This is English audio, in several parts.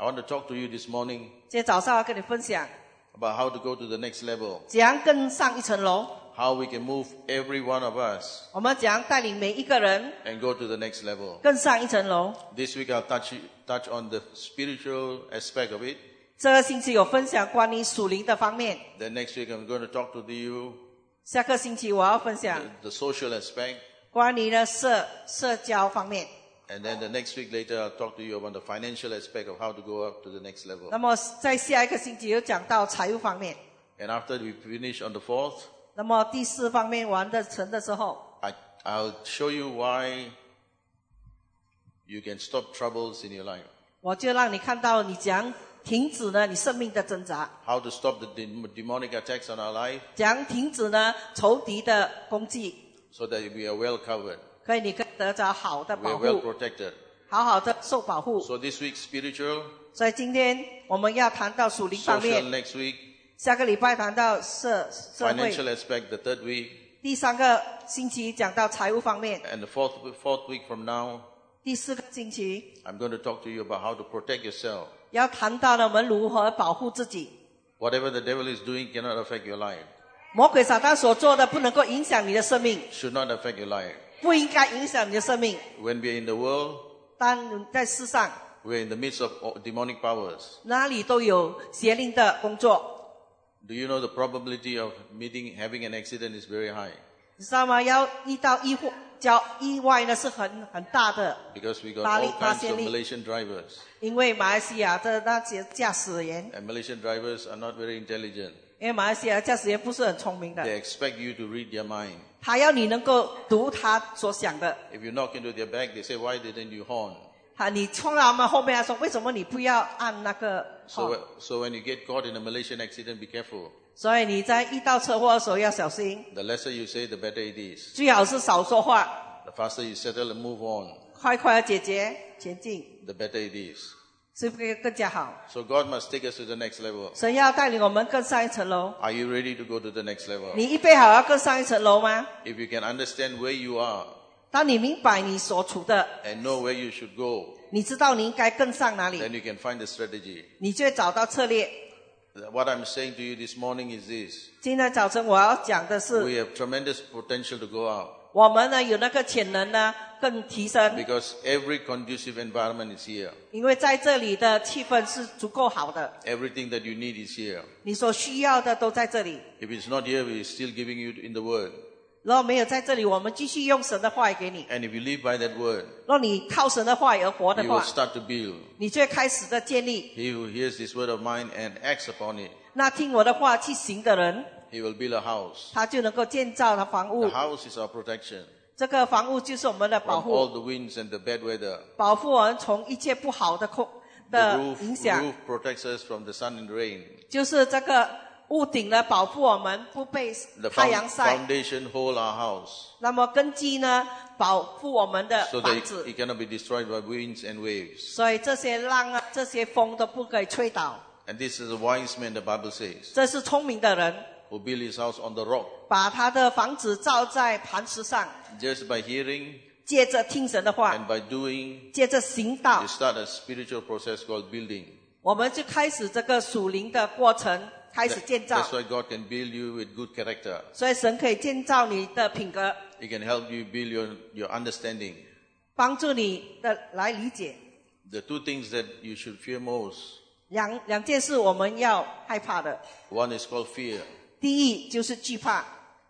I want to talk to you this morning 今天早上要跟你分享 about how to go to the next level. 怎样更上一层楼， How we can move every one of us 我们怎样带领每一个人 and go to the next level. 更上一层楼。 This week I'll touch on the spiritual aspect of it. 这个星期有分享关于属灵的方面， Then next week I'm going to talk to you 下个星期我要分享 the social aspect. 关于的社交方面。 And then the next week later I'll talk to you about the financial aspect of how to go up to the next level. 那么在下一个星期又讲到财务方面。 And after we finish on the 4th, 那么第4方面完得成的时候， I'll show you why you can stop troubles in your life. 我就让你看到你怎样停止呢你生命的挣扎， How to stop the demonic attacks on our life 怎样停止呢仇敌的攻击， so that we are well covered. 你可以得着好的 We 保 are well 护， protected. 好好的受保护。 So this week spiritual, 所以今天我们要谈到属灵方 social 面， next week, 下个礼拜谈到社会， financial aspect the 3rd week, 第3个星期讲到财务方面， and the fourth week from now, 第4个星期 I'm going to talk to you about how to protect yourself. 要谈到了我们如何保护自己。 Whatever the devil is doing cannot affect your life. 魔鬼撒旦所做的不能够影响你的生命， Should not affect your life. 不应该影响你的生命。 When we are in the world, 当你在世上， we're in the midst of demonic powers. 哪里都有邪灵的工作。 Do you know the probability of having an accident is very high? 你知道吗？要遇到意外呢是很大的， Because we got 大 all kinds 先 of 例。 Malaysian drivers. 因为马来西亚的那些驾驶员， And Malaysian drivers are not very intelligent. 因为马来西亚的驾驶员不是很聪明的， They expect you to read their mind. 他要你能够读他所想的。 If you knock into their back, they say, why didn't you horn? 你冲到他们后面，他说为什么你不要按那个 So when you get caught in a Malaysian accident, be careful. 所以你在遇到车祸的时候要小心， The lesser you say, the better it is. 最好是少说话， The faster you settle and move on, 快快的解决前进， the better it is. 是不是更加好？ So God must take us to the next level. 神要带领我们更上一层楼。 Are you ready to go to the next level? 你预备好要更上一层楼吗？ If you can understand where you are 当你明白你所处的， and know where you should go, 你知道你应该更上哪里， then you can find the strategy. 你就会找到策略。 What I'm saying to you this morning is this. 今天早晨我要讲的是， We have tremendous potential to go out 我们呢有那个潜能呢更提升， because every conducive environment is here. 因为在这里的气氛是足够好的， Everything that you need is here. 你所需要的都在这里。 If it's not here, we're still giving you in the word. 如果没有在这里，我们继续用神的话语给你。 And if you live by that word, 若你靠神的话语而活的 you will 话， start to build. 你就会开始的建立。 He who hears this word of mine and acts upon it, 那听我的话去行的人， he will build a house. 他就能够建造他房 The 屋。 house is our protection 这个房屋就是我们的保 from 护， all the winds and the bad weather. 保护我们从一切不好的 The 影响。 roof protects us from the sun and rain. 就是这个屋顶呢，保护我们不被 The 太阳晒。 foundation hold our house 那么根基呢，保护我们的 so 房 that 子 it。cannot be destroyed by winds and waves. 所以这些浪啊，这些风都不可以吹倒。 And this is a wise man, the Bible says, 这是聪明的人， who built his house on the rock. 把他的房子造在磐石上， Just by hearing 借着听神的话， and by doing, 借着行道 you，start a spiritual process called building. 我们就开始这个属灵的过程，开始建造。 That's why God can build you with good character. 所以神可以建造你的品格， He can help you build your understanding. 帮助你的来理解。 The two things that you should fear most, 两件事我们要害怕的， one is called fear. 第一就是惧怕，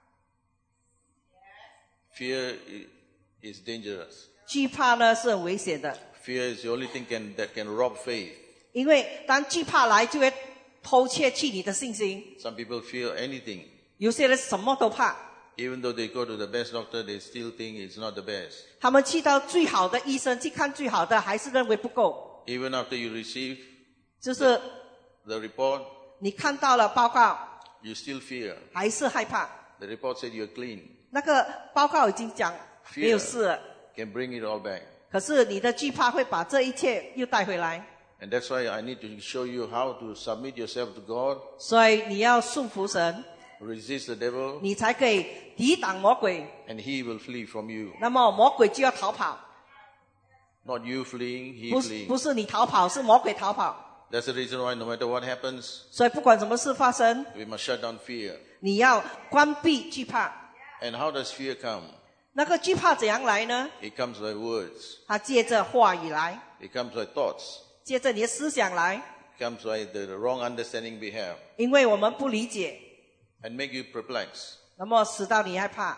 Fear is dangerous. 惧怕呢是很危险的， Fear is the only thing that can rob faith. 因为当惧怕来，就会偷窃去你的信心。 Some people fear anything. 有些人什么都怕， Even though they go to the best doctor, they still think it's not the best. 他们去到最好的医生去看最好的，还是认为不够。 Even after you receive 就是 the report, 你看到了报告， you still fear. 还是害怕。 The report said you're clean. 那个报告已经讲没有事了， Can bring it all back. 可是你的惧怕会把这一切又带回来。 And that's why I need to show you how to submit yourself to God, 所以你要顺服神， resist the devil, 你才可以抵挡魔鬼， and he will flee from you. 那么魔鬼就要逃跑。 Not you fleeing, he 不是 fleeing. 不是你逃跑，是魔鬼逃跑。 That's the reason why no matter what happens, 所以不管什么事发生， we must shut down fear. 你要关闭惧怕。 And how does fear come? 那个惧怕怎样来呢？ It comes by words. 它借着话语来， It comes by thoughts. 借着你的思想来， It comes by the wrong understanding we have. 因为我们不理解， And make you perplexed. 那么使到你害怕，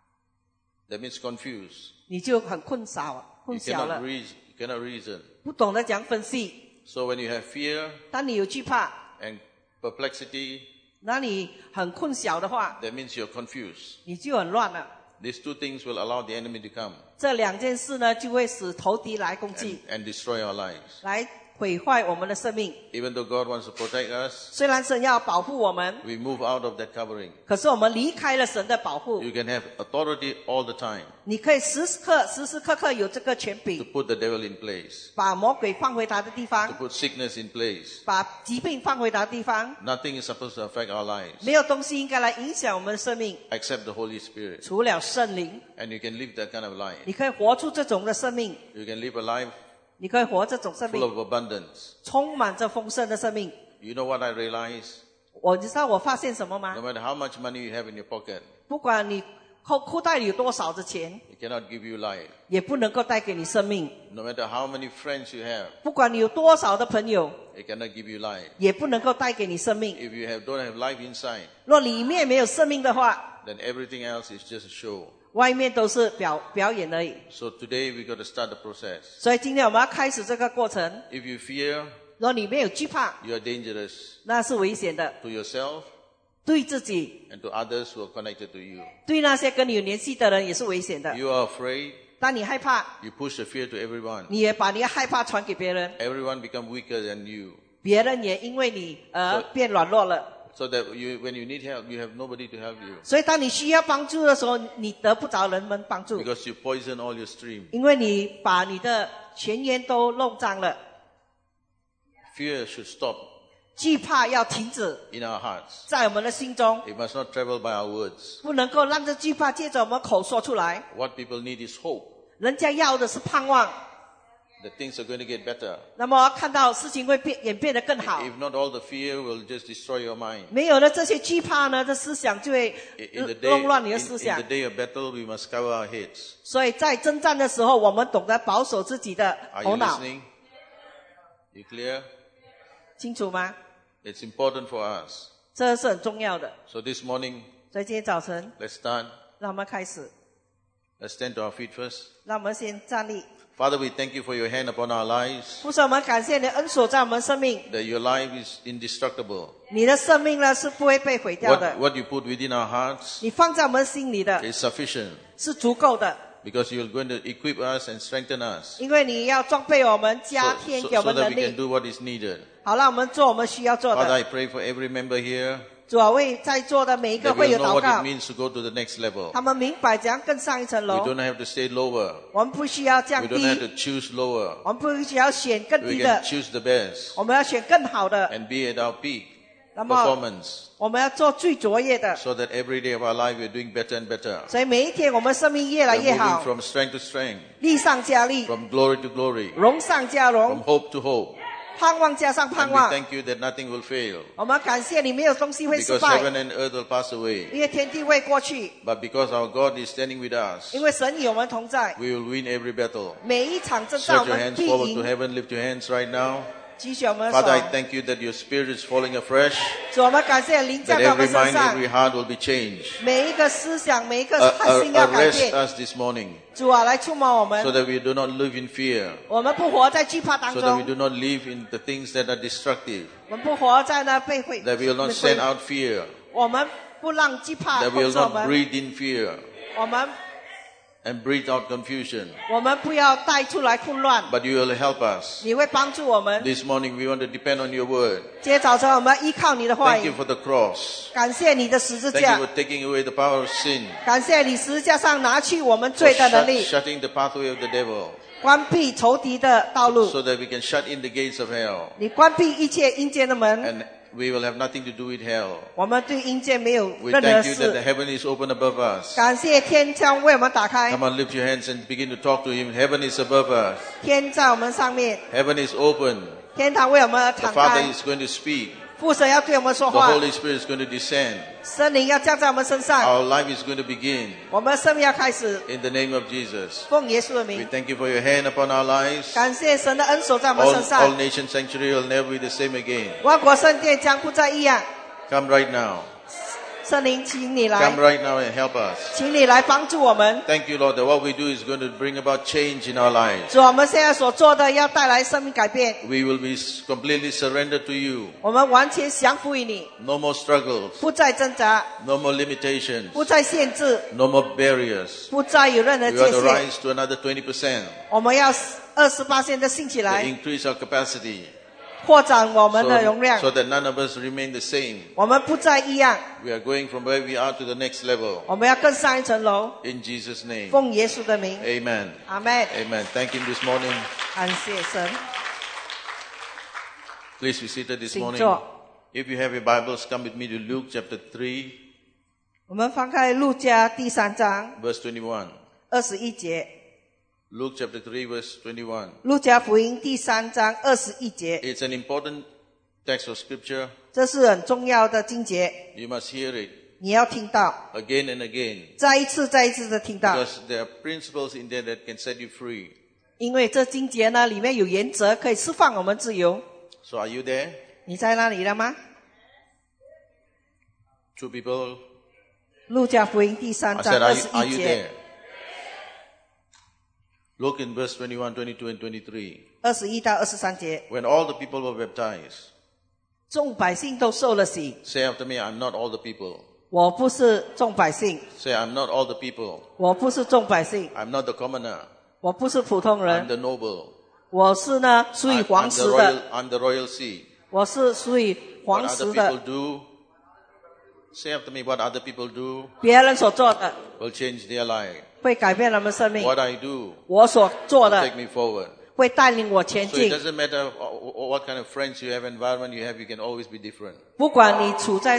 That means confused. 你就很困扰 You 了， cannot reason. 不懂得讲分析。 So when you have fear 当你有惧怕， and perplexity, 那你很困扰的话， that means you're confused. 你就很乱了。 These two things will allow the enemy to come 这两件事呢，就会使仇敌来攻击， and destroy our lives. 来毁坏我们的生命。 Even though God wants to protect us, 虽然神要保护我们， we move out of that covering. 可是我们离开了神的保护。 You can have authority all the time 你可以时时刻刻有这个权 to 柄， put the devil in place, 把魔鬼放回他的地 to 方， put sickness in place. 把疾病放回他的地方。 Nothing is supposed to affect our lives 没有东西应该来影响我们的生命， except the Holy Spirit. 除了圣灵。 And you can live that kind of life. 你可以活出这种的生命， You can live a life 你可以活这种生 full 命， of abundance. 充满着丰盛的生命。 You know what I realize? 你知道我发现什么吗 No？ matter how much money you have in your pocket, 不管你裤袋里有多少的钱， it cannot give you life. 也不能够带给你生命。 No matter how many friends you have, 不管你有多少的朋友， it cannot give you life. 也不能够带给你生命。 If you don't have life inside, 若里面没有生命的话， then everything else is just a show. 外面都是表演而已。 So today we got to start the process. 所以今天我们要开始这个过程。 If you fear, 若里面有惧怕， you are dangerous 那是危险的， to yourself 对自己， and to others who are connected to you. 对那些跟你有联系的人也是危险的。 You are afraid, 当你害怕， you push the fear to everyone. 你也把你的害怕传给别人， Everyone become weaker than you. 别人也因为你而变软弱了。 So that when you need help, you have nobody to help you. 所以当你需要帮助的时候，你得不着人们帮助， Because you poison all your stream. 因为你把你的泉源都弄脏了。 Fear should stop 惧怕要停止 in our hearts. 在我们的心中， It must not travel by our words. 不能够让这惧怕借着我们口说出来。 What people need is hope 人家要的是盼望， that things are going to get better. 那么看到事情会演变得更好。 If not, all the fear will just destroy your mind. 没有了这些惧怕呢，这思想就会 In the 弄乱你 day, 的思想 in the。day of battle, we must cover our heads. 所以在征战的时候，我们懂得保守自己的 Are 头 you 脑， listening? You clear? 清楚吗？ It's important for us. 这是很重要的。 So this morning, 所以今天早晨， let's start. 让我们开始， Let's stand to our feet first. 让我们先站立。 Father, we thank you for your hand upon our lives, 父神，我们感谢你的恩所在我们生命， that your life is indestructible. 你的生命呢是不会被毁掉的。 What you put within our hearts 你放在我们心里的 is sufficient, 是足够的， because you're going to equip us and strengthen us 因为你要装备我们，加 so, 添 so, 给我 so 们 that 能 we can 力， do what is needed. 好让我们做我们需要做 Father, 的。 I pray for every member here 主啊，为在座的每一个 that 会 we'll 友 know 祷 what 告 it，means to go to the next level. 他们明白怎样更上一层 We 楼。 don't have to stay lower. 我们不需要 We 降 don't have 低， to choose lower. 我们不需要选更 We 低 can 的， choose the best 我们要选更好的。 and be at our peak 那么 performance, 我们要做最卓越的， so that every day of our life we're doing better and better. 所以每一天我们生命越来 We're 越 moving 好， from strength to strength, 力上加力， from glory to glory, 荣上加 from 荣， hope to hope. 盼望加上盼 And we 望。 thank you that nothing will fail, 我们感谢你，没有东西会失 because 败， heaven and earth will pass away. 因为天地会过去， But because our God is standing with us, 因为神与我们同在。 we will win every battle. 每一场征战 Stretch 我 your 们 hands 必 forward to 赢。 heaven, lift your hands right now. 举起我们的 Father, I 手， thank you that your spirit is falling afresh, 主，我们感谢灵降 that 在我们 every 身 mind, 上， every heart will be changed. 每一个思想，每一个心要改 Arrest 变。 us this morning, 主啊，来触摸我 so 们， that we do not live in fear, 我们不活在惧怕当 so that we 中， do not live in the things that are destructive, 我们不活在那被毁， that we will not send out fear, 我们不让惧怕 that we 控 will 制我 not 们， breathe in fear 我们 and breathe out confusion, 不要带出来混乱， but you will help us. 你会帮助我们。 This morning we want to depend on your word. 今天早晨我们依靠你的话 Thank 语 you，for the cross. 感谢你的十字 Thank 架 you，for taking away the power of sin, 感谢你十字架上拿去我们 for 罪的能力， shutting the pathway of the devil, 关闭仇敌的道路， so that we can shut in the gates of hell 你关闭一切阴间的门， we will have nothing to do with hell. 我们对阴间没有 We 任何 thank you that the 事。 heaven is open above us. 感谢天将为我们打开， Come on, lift your hands and begin to talk to Him. Heaven is above us. 天在我们上面， Heaven is open. 天堂为我们 The 敞 Father 开， is going to speak. 父神要对我们说 The 话， Holy Spirit is going to descend. 圣灵要降在我们身上， Our life is going to begin 我们的生命要开始。 in the name of Jesus. 奉耶稣的 We 名， thank you for your hand upon our lives. 感谢神的恩手在我们 All, 身 all 上， nation sanctuary will never be the same again. 万国圣殿将不再一样。 Come right now. 圣灵，请你 Come 来， right now and help us. 请你来帮助我们。 Thank you, Lord, that what we do is going to bring about change in our lives. 主，我们现在所做的要带来生命改变， We will be completely surrendered to you. 我们完全降服于你， No more struggles. 不再挣扎， No more limitations. 不再限制， No more barriers. 不再有任何 We 界 are to 限。 rise to another 20%. 我们要28%的兴起 To 来， increase our capacity. 扩展我们的容量 So，that none of us remain the same. 我们不再一样， We are going from where we are to the next level. 我们要更上一层楼。 In Jesus' name. 奉耶稣的名， Amen. 阿门。 Amen. Thank Him this morning. 感谢神， Please be seated this 请 morning. 坐。 If you have your Bibles, come with me to Luke chapter 3, 我们翻开路加第3章 verse 21. 21节， Luke chapter 3, verse 21. 路加福音第3章21节， It's an important text of scripture. 这是很重要的经节， You must hear it 你要听到， again and again. 再一次的听到， Because there are principles in there that can set you free. 因为这经节呢里面有原则，可以释放我们自由。 So are you there? 你在那里了吗？ Two people. 路加福音第3 I 章 said, are 21 you 节 there? Look in verse 21, 22, and 23. ，21到23节， When all the people were baptized, 众百姓都受了洗。 say after me, I'm not all the people. 我不是众百姓， Say, I'm not all the people. 我不是众百姓， I'm not the commoner. 我不是普通 I'm 人， the noble. 我是呢属于 I'm 皇 the 室的， I'm the royal seed. 我是属于 What 皇 other 室 people 的。 do, say after me, what other people do 别人所做的 will change their life. 会改变他们生命， What I do 我所做 will 的 take me forward. 会带领我前 So it 进。 doesn't matter what kind of friends you have, environment you have, you can always be different. 不管你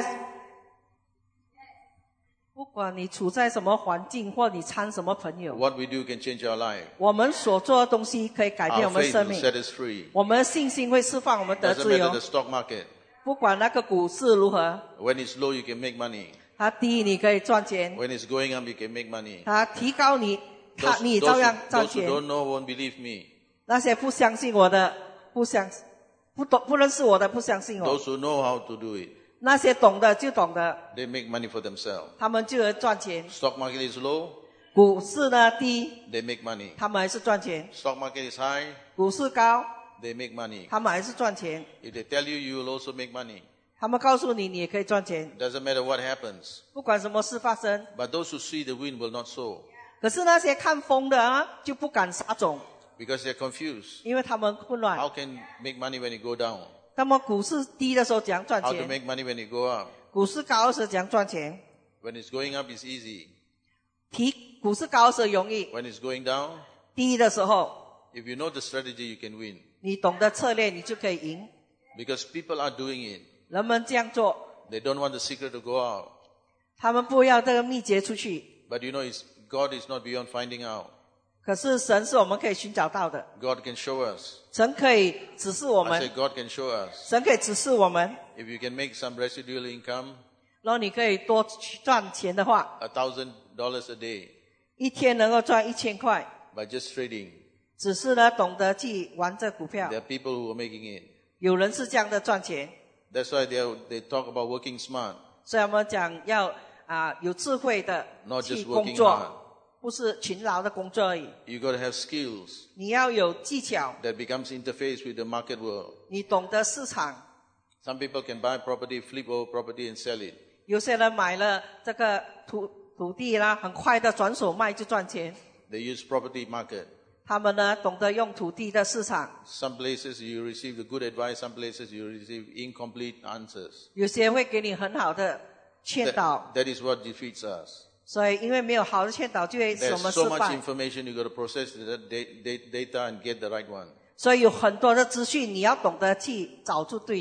处在什么环境，或你参什么朋友， What we do can change our life. 我们所做的东西可以改变 Our 我们 faith 生 will 命。 set us free. 我们的信心会释放我们得 Doesn't 自 matter 由 the。stock market. 不管那个股市如何， When it's low, you can make money. 它低你可以赚钱， When it's going up, you can make money. 它提高你， Those, 你 those 照样 who, 赚 those who 钱。 don't know won't believe me. 那些不相信我的，不认识我的，不相信我。 Those who know how to do it, 那些懂的就懂得， they make money for themselves. 他们就会赚钱。 Stock market is low, 股市呢低， they make money. 他们还是赚钱； Stock market is high, 股市高， they make money. 他们还是赚钱。 If they tell you, you will also make money. 他们告诉你，你也可以赚钱， Doesn't matter what happens. 不管什么事发生。 But those who see the wind will not sow 可是那些看风的啊，就不敢撒种， because they're confused. 因为他们混乱。 How can make money when you go down? 那么股市低的时候怎样赚 How to 钱？ make money when you go up? 股市高的时候怎样赚钱？ When it's going up, it's easy. 股市高的时候容易， When it's going down, 低的时候 if you know the strategy, you can win. 你懂得策略，你就可以赢。 Because people are doing it. 人们这样做， They don't want the secret to go out. 他们不要这个秘诀出去。 But you know, God is not beyond finding out. 可是神是我们可以寻找到的， God can show us. 神可以指示我 I 们 say，God can show us. 神可以指示我们。 If you can make some residual income, 然后你可以多赚钱的话， $1,000 a day 一天能够赚1000块， by just trading. 只是呢懂得去玩这股票 There。are people who are making it. 有人是这样的赚钱， That's why they talk about working smart, 所以我们讲要有智慧的 not 去 just 工 working hard. 作，不是勤劳的工作而已。 You got to have skills 你要有技巧， that becomes interface with the market world. 你懂得市场。 Some people can buy property, flip over property and sell it. 有些人买了这个土地啦，很快的转手卖就赚钱。 They use property market. 他们呢懂得用土地的市场， Some places you receive the good advice, some places you receive incomplete answers. 有些会给你很好的劝导， That is what defeats us. 所以因为没有好的劝导，就会使我 There's 们 so 失 much 败。 information you got to process the data and get the right one. 所以有很多的资讯，你要懂得去找出对的。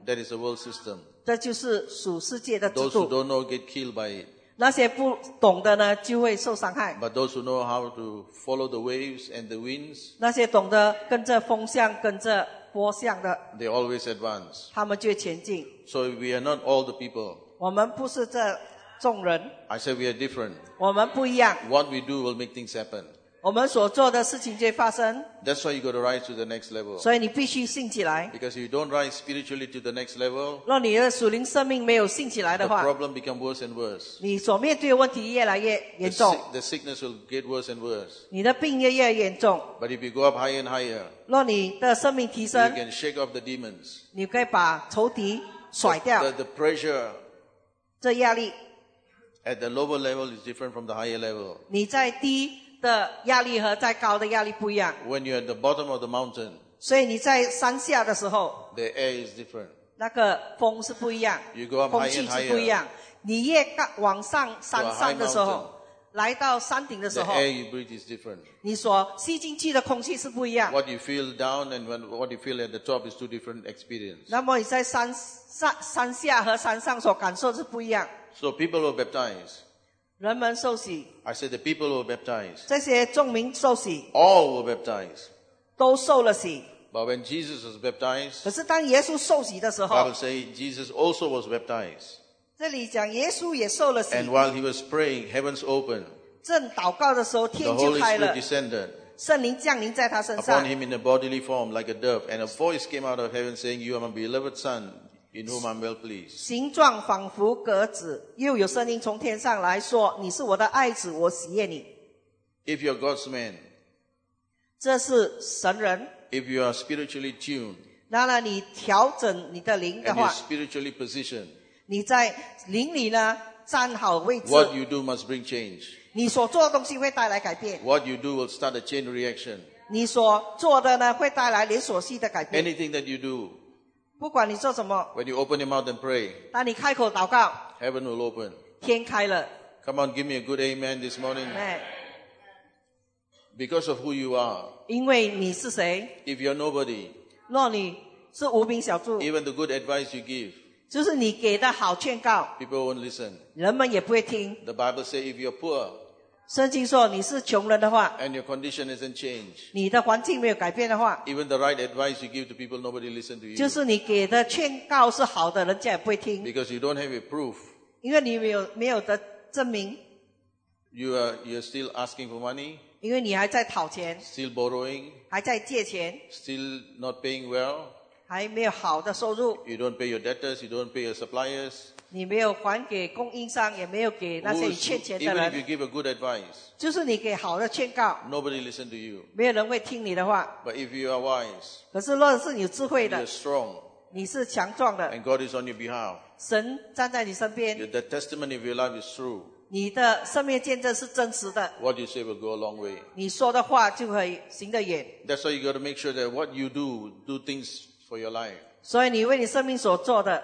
That is the world system. 这就是属世界的制 Those who 度。 don't know get killed by it. 那些不懂的呢，就会受伤害； But those who know how to follow the waves and the winds, 那些懂得跟着风向、跟着波向的， they always advance. 他们就会前进。 So we are not all the people. 我们不是这众人， I say we are different. 我们不一样。 What we do will make things happen. 我们所做的事情就会发生， That's why you got to rise to the next level. 所以你必须兴起来。 Because if you don't rise spiritually to the next level, 若你的属灵生命没有兴起来 the 的话， problem becomes worse and worse. 你所面对的问题越来越严重， The sickness will get worse and worse. 你的病越来越严重。 But if you go up higher and higher, 若你的生命提 you 升， can shake off the demons. 你可以把仇敌甩掉， The pressure 这压力。 at the lower level is different from the higher level. 你在低的压力和在高的压力不一样， When you're at the bottom of the mountain, 所以你在山下的时候， the air is different. 那个风是不一样 You go，up 空 higher 气 and 是不一样。你越往上山 To a high 上的时 mountain 候，来到山顶的时 The 候， air you breathe is different. 你所吸进去的空气是不一样。 What you feel down and what you feel at the top is two different experiences. 那么你在山下和山上所感受是不一样。 So people were baptized. 人们受洗， I said the people were baptized. 这些众民受洗， All were baptized. 都受了洗。 But when Jesus was baptized, 可是当耶稣受洗的时 the 候， Bible says Jesus also was baptized. 这里讲耶稣也受了洗。 And while he was praying, heavens opened. 正祷告的时候， The 天就 Holy 开 Spirit 了， descended 圣灵降临在他身 upon 上。 him in a bodily form like a dove. And a voice came out of heaven saying, You are my beloved Son, in whom I'm well pleased. 形状仿佛鸽子，又有声音从天上来说：“你是我的爱子，我喜悦你。 If you're God's man, ” 这是神人。 if you are spiritually tuned, 当然，你调整你的灵的 and you're 话， spiritually positioned, 你在灵里呢站好位置， what you do must bring change. 你所做的东西会带来改变。 What you do will start a chain reaction. 你所做的呢会带来连锁性的改变。 Anything that you do, 不管你做什么， when you open your mouth and pray, 当你开口祷告， heaven will open. 天开了。 Come on, give me a good amen this morning. 哎， Because of who you are. 因为你是谁？ If you're nobody, 若你是无名小卒， even the good advice you give, 就是你给的好劝告， people won't listen. 人们也不会听。 The Bible says if you're poor 圣经说你是穷人的话， and your condition isn't changed, 你的环境没有改变的话， even the right advice you give to people, nobody listen to you. 就是你给的劝告是好的，人家也不会听， Because you don't have a proof. 因为你没有的证明， You're still asking for money, 因为你还在讨钱， still borrowing, 还在借钱， still not paying well. 还没有好的收入， You don't pay your debtors, you don't pay your suppliers. 你没有还给供应商，也没有给那些你欠钱的 Even if you 人， give a good advice, 就是你给好的劝告， nobody listen to you. 没有人会听你的话。 But if you are wise, 可是若是你有智慧 you're 的， strong, 你是强壮的， and God is on your behalf, 神站在你身边， the testimony of your life is true. 你的生命见证是真实的， What you say will go a long way. 你说的话就可以行得远。 That's why you got to make sure that what you do things for your life. 所以你为你生命所做的，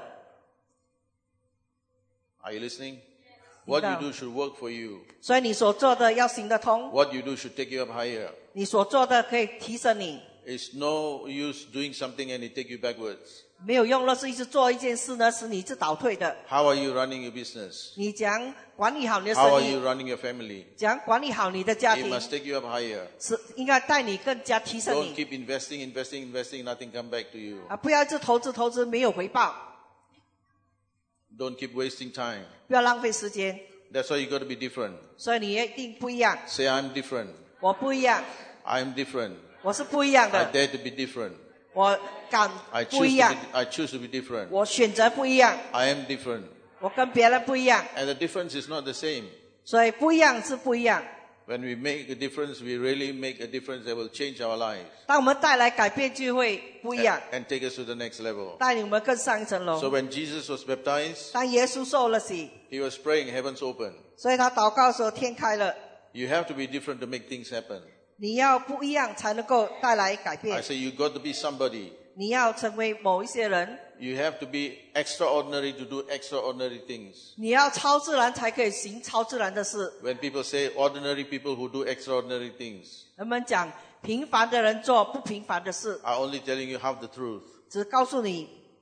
Are you listening? What you do should work for you. 所以你所做的要行得通， What you do should take you up higher. 你所做的可以提升你， It's no use doing something and it take you backwards. 没有用。若是一直做一件事呢，使你是倒退的。 How are you running your business? 你讲管理好你的 How are 生 you 意， running your family? 讲管理好你的家 It 庭， must take you up higher. 是应该带你更加提升 Don't 你 keep investing, nothing come back to you. 啊！不要一直投资没有回报， Don't keep wasting time. 不要浪费时间。 That's why you got to be different. 所以你一定不一样， Say, I'm different. 我不一样， I'm different. 我是不一样 I 的， dare to be different. 我敢 I 不 choose 一样， I choose to be different. 我选择不一样， I am different. 我跟别人不一样， And the difference is not the same. 所以不一样是不一样。 When we make a difference, we really make a difference that will change our lives 当我们带来改变，就会不一样， and take us to the next level. 带领我们更上一层 So 楼。 when Jesus was baptized, 当耶稣受了洗， he was praying, heavens open. 所以他祷告的时候天开了。 You have to be different to make things happen. 你要不一样才能够带来改 I 变， say you got to be somebody. 你要成为某一些人， You have to be extraordinary to do extraordinary things. 你要超自然才可以行超自然的事。 When people say ordinary people who do extraordinary things, 人们讲平凡的人做不平凡的事， I'm only telling you half the truth. 只告诉你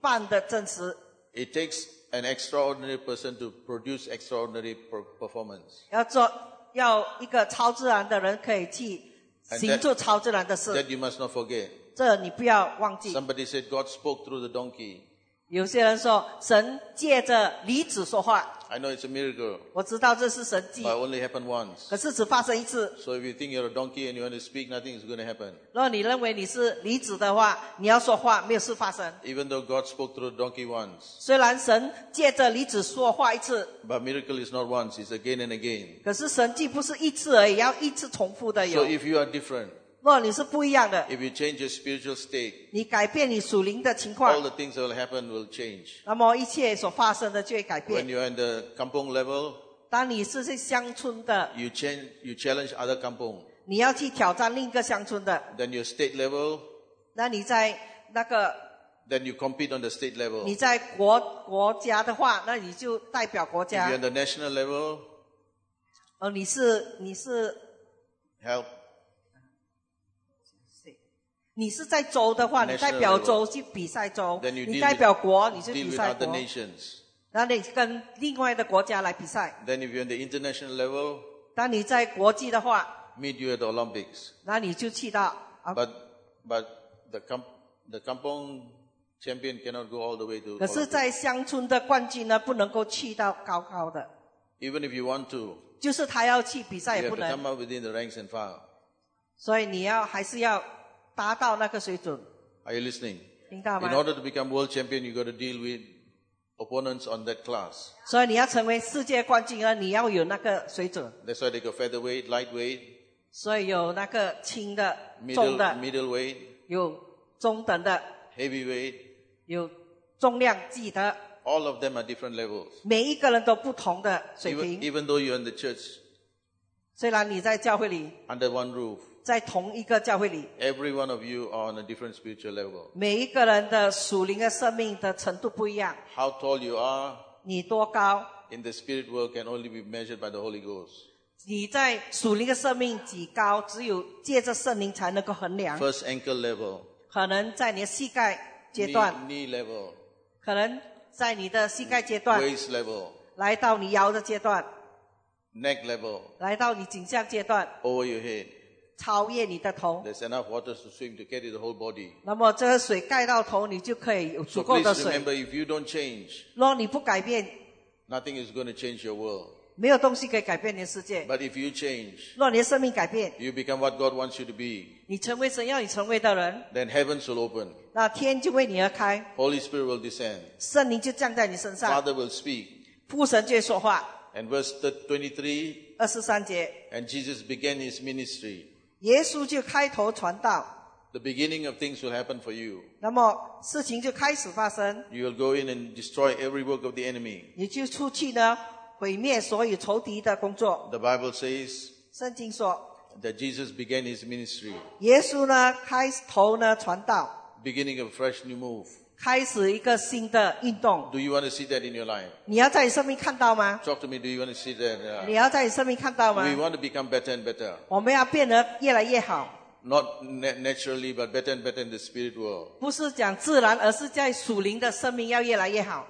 半的真实。 It takes an extraordinary person to produce extraordinary performance. 要一个超自然的人可以去行做超自然的事。 That you must not forget. 这你不要忘记。 Somebody said God spoke through the donkey. 有些人说神借着驴子说话， I know it's a miracle, 我知道这是神迹， but it only happened once. 可是只发生一次。 So if you think you're a donkey and you want to speak, nothing is going to happen. 如果你认为你是驴子的话，你要说话，没有事发生。 Even though God spoke through the donkey once. 虽然神借着驴子说话一次， But miracle is not once, it's again and again. 可是神迹不是一次而已，要一次重复的 So 有。 if you are different, 如果你是不一样的， if you change your spiritual state, 你改变你属灵的情 all 况， the things that will happen will change. 那么一切所发生的就会改 When 变。 you're in the kampong level, 当你是在乡村的， you challenge other kampong. 你要去挑战另一个乡村的， Then your state level, 那你在那个 then you compete on the state level. 你在国家的话，那你就代表国 If 家 you're。in the national level, 你是 help. 你是在州的话， National 你代表州去比赛州； Then you 你 deal 代表国，你就 Deal 比 with 赛 other 国。 nations. 然后你跟另外的国家来比赛。 Then if you're in the international level, 当你在国际的话， meet you at the Olympics. 那你就去到啊。 But the kampong champion cannot go all the way to 可是， Olympics. 在乡村的冠军呢，不能够去到高的， Even if you want to, 就是他要去比赛 you 也 have 不 to 能。 come up within the ranks and file. 所以你还是要达到那个水准， Are you listening? 听到 In 吗？ order to become world champion, you got to deal with opponents on that class. 所以你要成为世界冠军呢，你要有那个水准。 That's why they go featherweight, lightweight, 所以有那个轻的、重的， middleweight, 有中等的， heavyweight. 有重量级的， All of them are different levels. 每一个人都不同的水平。 Even though you're in the church 虽然你在教会里， under one roof, 在同一个教会里， every one of you are on a different spiritual level. 每一个人的属灵的生命的程度不一样。 How tall you are 你多高？ in the spirit world can only be measured by the Holy Ghost. 你在属灵的生命几高？只有借着圣灵才能够衡量。 First ankle level, 可能在你的膝盖阶段， knee level, 可能在你的膝盖阶段， waist level, 来到你腰的阶段， neck level, 来到你颈项阶段， over your head. 超越你的头。 There's enough water to swim to carry the whole body. 那么这个水盖到头，你就可以有 So 足够的 please 水。 remember, if you don't change, 如果你不改变， nothing is going to change your world. 没有东西可以改变你的世界。 But if you change, 如果你的生命改变， you become what God wants you to be, 你成为神要你成为的人， then heavens will open. 那天就为你而开， Holy Spirit will descend. 圣灵就降在你身上， Father will speak. 父神就会说话。 And verse 23, 23节， and Jesus began his ministry. 耶稣就开头传道， The beginning of things will happen for you. 那么事情就开始发生， You will go in and destroy every work of the enemy. 你就出去呢毁灭所有仇敌的工作。 The Bible says 圣经说， that Jesus began his ministry, 耶稣呢开头呢传道， beginning of a fresh new move. 开始一个新的运动。 Do you want to see that in your life? 你要在你生命看到吗？ Talk to me. Do you want to see that? in your 你 life? 要在你生命看到吗 We？want to become better and better. 我们要变得越来越好， Not naturally, but better and better in the spirit world. 不是讲自然，而是在属灵的生命要越来越好。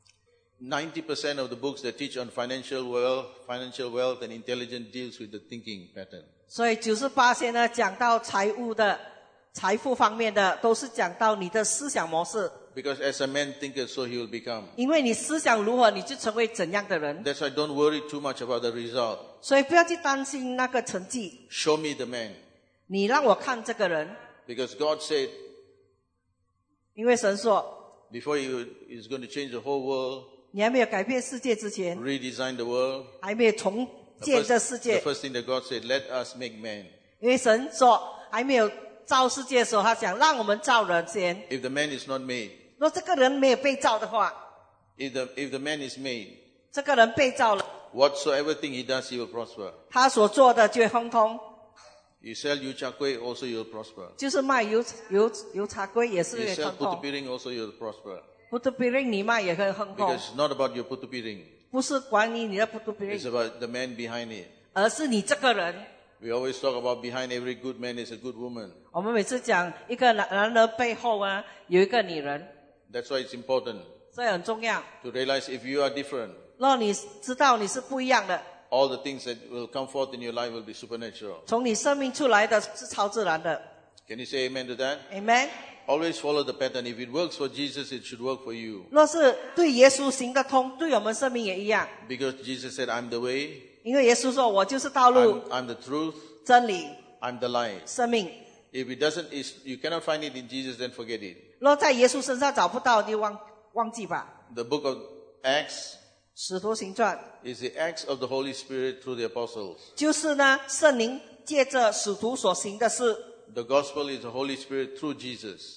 90% of the books that teach on financial wealth and intelligence deals with the thinking pattern. 所以98%呢讲到财富方面的，都是讲到你的思想模式。 Because as a man thinketh, so he will become. 因为你思想如何，你就成为怎样的人。 That's why don't worry too much about the result. 所以不要去担心那个成绩， Show me the man. 你让我看这个人， Because God said, 因为神说， before he is going to change the whole world, 你还没有改变世界之前， redesign the world, 还没有重 the 建这 first, 世 the 界。 first thing that God said, let us make man. 因为神说还没有造世界的时候，他想让我们造人先。 If the man is not made, 若这个人没有被造的话， if the man is made, 这个人被造了， whatsoever thing he does, he will prosper. 他所做的就会亨通。 You sell yu cha kueh, also you'll prosper. 就是卖油茶龟也是 You 会 sell 亨 putu 通， piring, also you'll prosper. 不是别人你卖也会亨通 Because，it's not about your putu piring. 不是管你的不是别 It's 人， about the man behind it. 而是你这个人。 We always talk about behind every good man is a good woman. 我们每次讲一个男人背后啊有一个女人， That's why it's important 所以很重要。 to realize if you are different, 若你知道你是不一样的， all the things that will come forth in your life will be supernatural. 从你生命出来的是超自然的。 Can you say amen to that? Amen。 Always follow the pattern. If it works for Jesus, it should work for you. 若是对耶稣行得通，对我们生命也一样。 Because Jesus said, I'm the way, 因为耶稣说：“我就是道路、 I'm the truth, 真理、 I'm the light. 生命。 If it doesn't, you cannot find it in Jesus, then forget it. ” 若在耶稣身上找不到，就忘记吧。 The book of Acts 使徒行传 is the acts of the Holy Spirit through the apostles. 就是呢，圣灵借着使徒所行的事。 The gospel is the Holy Spirit through Jesus.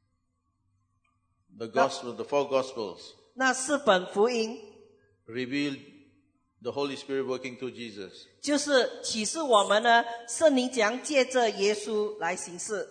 The gospel, the 4 gospels 那4本福音 revealed the Holy Spirit working through Jesus. 就是启示我们呢，圣灵将借着耶稣来行事。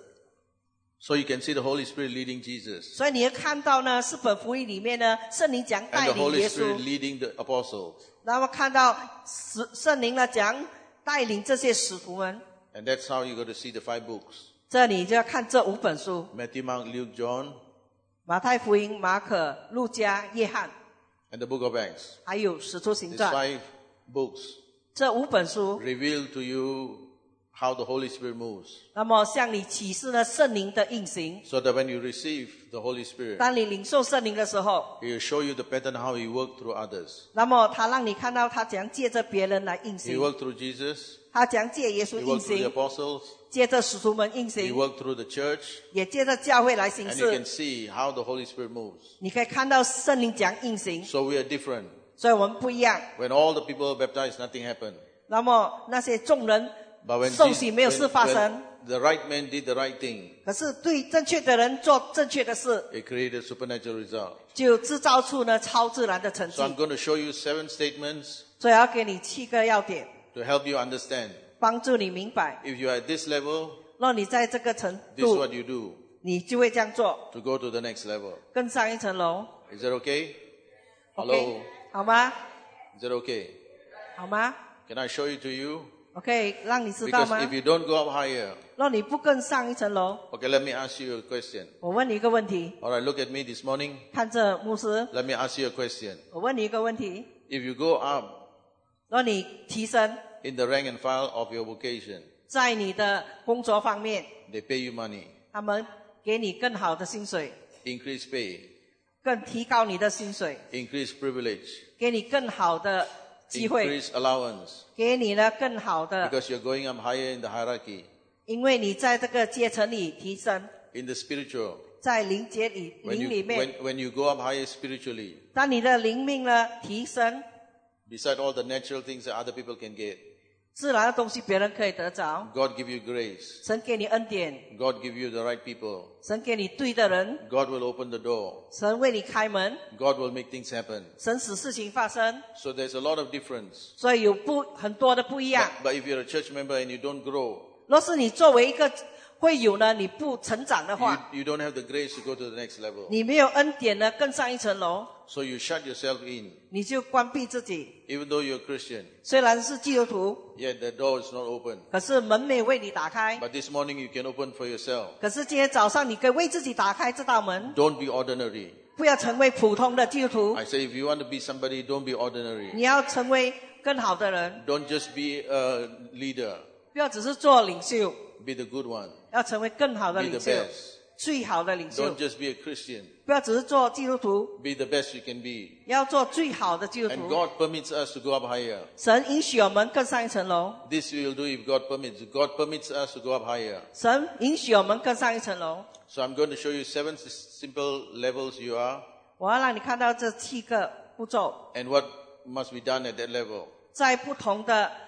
So you can see the Holy Spirit leading Jesus. 所以你会看到呢，4本福音里面呢，圣灵将 And 带 the 领 Holy 耶 Spirit 稣， leading the apostles. 然后看到圣灵呢将带领这些使徒们。 And that's how you're going to see the 5 books. 这里就要看这5本书： Matthew, Mark, Luke, John, 马太福音、马可、路加、约翰， and the book of Acts. 还有使徒行 These 传。 5 books 这5本书， reveal to you how the Holy Spirit moves. 那么向你启示了圣灵的运行。 So that when you receive the Holy Spirit, 当你领受圣灵的时候， He will show you the pattern how He worked through others. 那么他让你看到他怎样借着别人来运 He 行， worked through Jesus. 他怎样借耶稣 He 运 worked through the 行， apostles. 借着使徒们运 He 行， worked through the church. 也借着教会来行 And you can 事。 see how the Holy Spirit moves. 你可以看到圣灵怎样运行， So we are different. 所以我们不一样。 When all the people are baptized, nothing happened. 那么那些众人 But when, 受洗没有事发生， the right man did the right thing, 可是对正确的人做正确的事， it created supernatural result. 就制造出呢超自然的成绩 So。I'm going to show you 7 statements 所以要给你7个要点， to help you understand. 帮助你明白。 If you are at this level, 若你在这个程 this is 度， what you do 你就会这样做， to go to the next level. 更上一层楼。 Is that okay? Hello? OK， 好吗？ Is that okay? 好吗 Can I show it to you? ？OK，让你知道 Because 吗 if？you don't go up higher, 若你不更上一层楼， okay, let me ask you a question. 我问你一个问题， All right, look at me this morning. 看这牧师， Let me ask you a question. 我问你一个问题： If you go up 若你提升 in the rank and file of your vocation, 在你的工作方面， they pay you money, 他们给你更好的薪水， increase pay, 更提高你的薪水， increase privilege, 给你更好的机会， increase allowance, 给你呢更好的， because you're going up higher in the hierarchy, 因为你在这个阶层里提升， in the spiritual. 在灵界里 When 灵里 you, 面， when you go up higher spiritually, 当你的灵命呢提升， beside all the natural things that other people can get, 自然的东西别人可以得着， God give you grace. 神给你恩典， God give you the right people. 神给你对的人， God will open the door. 神为你开门， God will make things happen. 神使事情发生， So there's a lot of difference. 所以有很多的不一样。 But if you're a church member and you don't grow, 若是你作为一个会友呢，你不成长的话， you don't have the grace to go to the next level. 你没有恩典呢，更上一层楼， So you shut yourself in. 你就关闭自己。 Even though you're a Christian, 虽然是基督徒， yet the door is not open. 可是门没有为你打开。 But this morning you can open for yourself. 可是今天早上你可以为自己打开这道门， Don't be ordinary. 不要成为普通的基督徒， I say if you want to be somebody, don't be ordinary. 你要成为更好的人， Don't just be a leader. 不要只是做领袖， Be the good one. 要成为更好的 Be 领 the 袖， best. 最好的领袖 Don't。just be a Christian. 不要只是做基督徒， Be the best you can be. 要做最好的基督 And 徒。 God permits us to go up higher. 神允许我们更上一层楼， This we will do if God permits. God permits us to go up higher. 神允许我们更上一层楼。 So I'm going to show you 7 simple levels you are 我要让你看到这7个步骤， and what must be done at that level. 在不同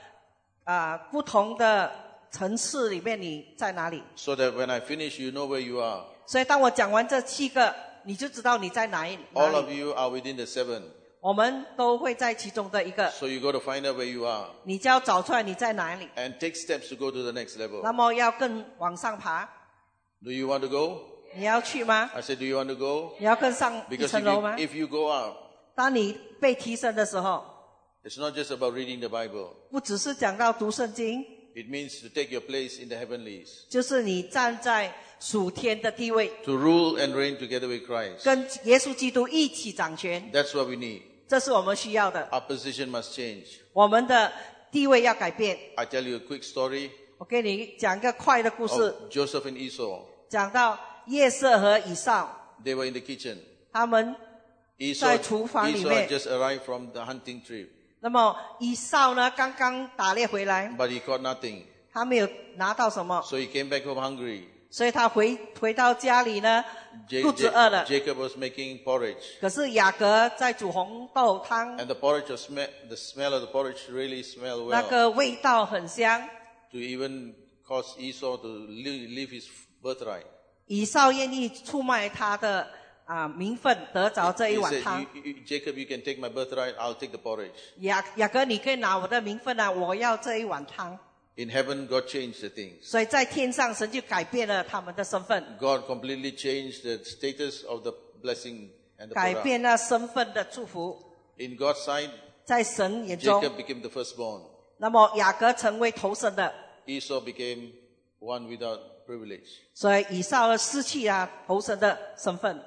的层次里面，你在哪里？ So that when I finish, you know where you are. 所以当我讲完这7个，你就知道你在哪 All of 里。 you are within the 7. 我们都会在其中的一个， So you got to find out where you are 你就要找出来你在哪里， and take steps to go to the next level. 那么要更往上爬。 Do you want to go? 你要去吗？ I said, do you want to go? 你要更上一 Because 层楼吗？ if you go up, 当你被提升的时候， it's not just about reading the Bible. 不只是讲到读圣经， It means to take your place in the heavenlies, 就是你站在属天的地位， to rule and reign together with Christ. 跟耶稣基督一起掌权， That's what we need. 这是我们需要的。 Our position must change. 我们的地位要改变。 I tell you a quick story 我给你讲一个快的故事， of Joseph and Esau. 讲到约瑟和以扫， They were in the kitchen. 他们 Esau 在厨房里面。 had just arrived from the hunting trip, 那么以扫呢，刚刚打猎回来， but he caught nothing. 他没有拿到什么， So he came back home hungry. 所以他回到家里呢，肚子饿了。 Jacob was making porridge. 可是雅各在煮红豆汤， And the smell of the porridge really smelled 那 well, 个味道很香。 to even cause Esau to leave his birthright. 以扫愿意出卖他的名分，得着这一 He 碗 said, 汤。 Jacob, you can take my birthright, I'll take the porridge. 雅各，你可以拿我的名分啊，我要这一碗汤。 In heaven, God changed the things. 所以在天上，神就改变了他们的身份， God completely changed the status of the blessing and the 改 product. 变了身份的祝福。 In God's sight, 在神眼中， Jacob became the firstborn. 那么雅各成为头生的， Esau became one without privilege. 所以以扫失去了头生的身份。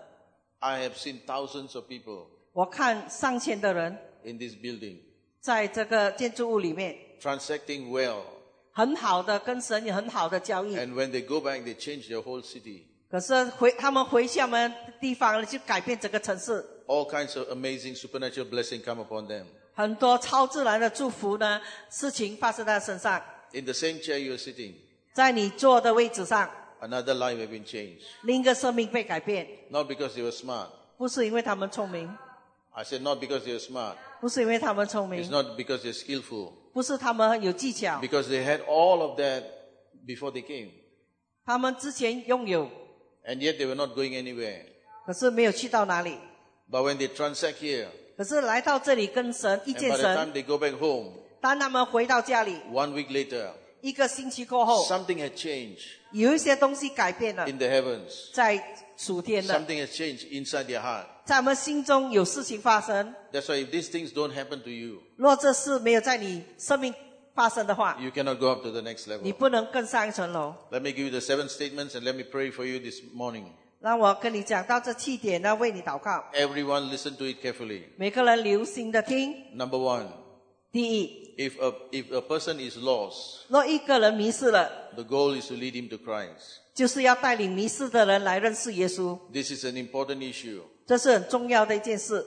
I have seen thousands of people 我看上千的人 in this building 在这个建筑物里面， transacting well. 很好的跟神有很好的交易。 And when they go back, they change their whole city. 可是他们回厦门的地方就改变整个城市， All kinds of amazing supernatural blessing come upon them. 很多超自然的祝福呢，事情发生在身上。 In the same chair you're sitting, 在你坐的位置上， another life has been changed. 另一个生命被改变， Not because they were smart. 不是因为他们聪明， I said not because they were smart. 不是因为他们聪 It's 明， not because they're skillful. 不是他们有技巧， Because they had all of that before they came. 他们之前拥有， And yet they were not going anywhere. 可是没有去到哪里。 But when they transact here, 可是来到这里跟神遇 and 见 by the 神， time they go back home, 当他们回到家里， 1 week later, 一个星期过后， something had changed 有一些东西改变了， in the heavens. 在属天的， Something has changed inside their heart. 在我们心中有事情发生。 That's why if these things don't happen to you, 若这事没有在你生命发生的话， you cannot go up to the next 你 level. 不能更上一层楼。 Let me give you the 7 statements and let me pray for you this morning. 让我跟你讲到这7点呢，为你祷告。 Everyone listen to it carefully. 每个人留心的听。 Number 1, 第一， if a person is lost, 若一个人迷失了， the goal is to lead him to Christ. 就是要带领迷失的人来认识耶稣， This is an important issue. 这是很重要的一件事。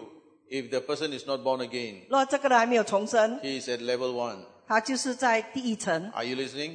If the person is not born again, 若这个人还没有重生， he is at level 1. 他就是在第一层， Are you listening?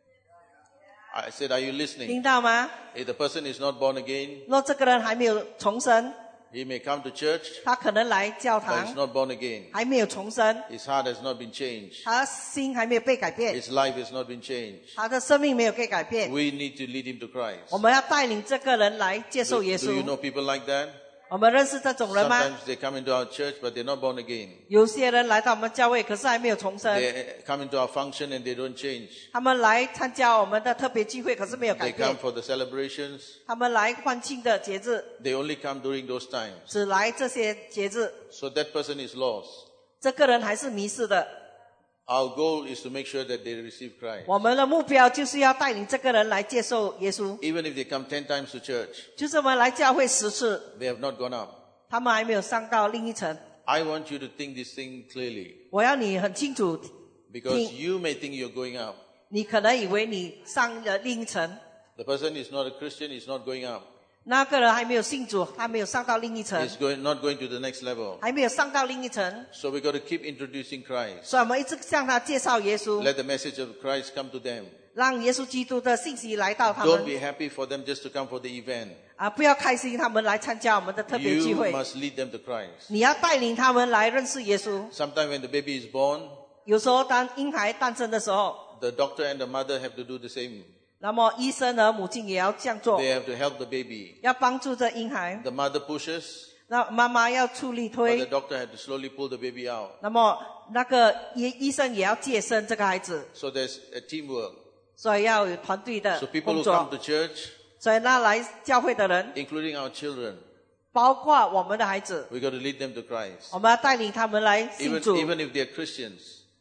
I said, are you 听 listening? 到吗？ If the person is not born again, 若这个人还没有重生， he may come to church, 他可能来教 but 堂 he's，not born again. 还没有重生， His heart has not been changed. 他心还没有被改变， His life has not been changed. 他的生命没有被改变。 We need to lead him to Christ. 我们要带领这个人来接受 Do, 耶 do you 稣。 know people like that? 我们认识这种人吗？ Sometimes they come into our church, but they're not born again. 有些人来到我们教会，可是还没有重生。 They come into our function and they don't change. 他们来参加我们的特别聚会，可是没有改 They 变 come。for the celebrations. 他们来欢庆的节日， They only come during those times. 只来这些节日。 So that person is lost. 这个人还是迷失的。 Our goal is to make sure that they receive Christ. 我们的目标就是要带领这个人来接受耶稣。 Even if they come 10 times to church, 就是我们来教会10次， they have not gone up. 他们还没有上到另一层。 I want you to think this thing clearly. 我要你很清楚， Because you may think you're going up. 你可能以为你上了另一层， The person is not a Christian, he's not going up. 那个人还没有信主，还没有上到另一层， He's not going to the next level. 还没有上到另一层。 So we got to keep introducing Christ. 所以我们一直向他介绍耶稣， Let the message of Christ come to them. 让耶稣基督的信息来到他 Don't 们 be happy for them just to come for the event. 不要开心他们来参加我们的特别聚 You 会， must lead them to Christ. 你要带领他们来认识耶稣。 Sometimes when the baby is born, 有时候当婴孩诞生的时候， the doctor and the mother have to do the same. 那么医生和母亲也要这样做， They have to help the baby. 要帮助这婴孩。 The mother pushes, 那妈妈要出力 but 推 the，doctor had to slowly pull the baby out. 那么那个医生也要接生这个孩子， So there's a teamwork. 所以要有团队的 So people 工 who come 作。 to church, 所以那来教会的人， including our children, 包括我们的孩子， we got to lead them to Christ. 我们要带领他们来信 Even 主。 if they're Christians,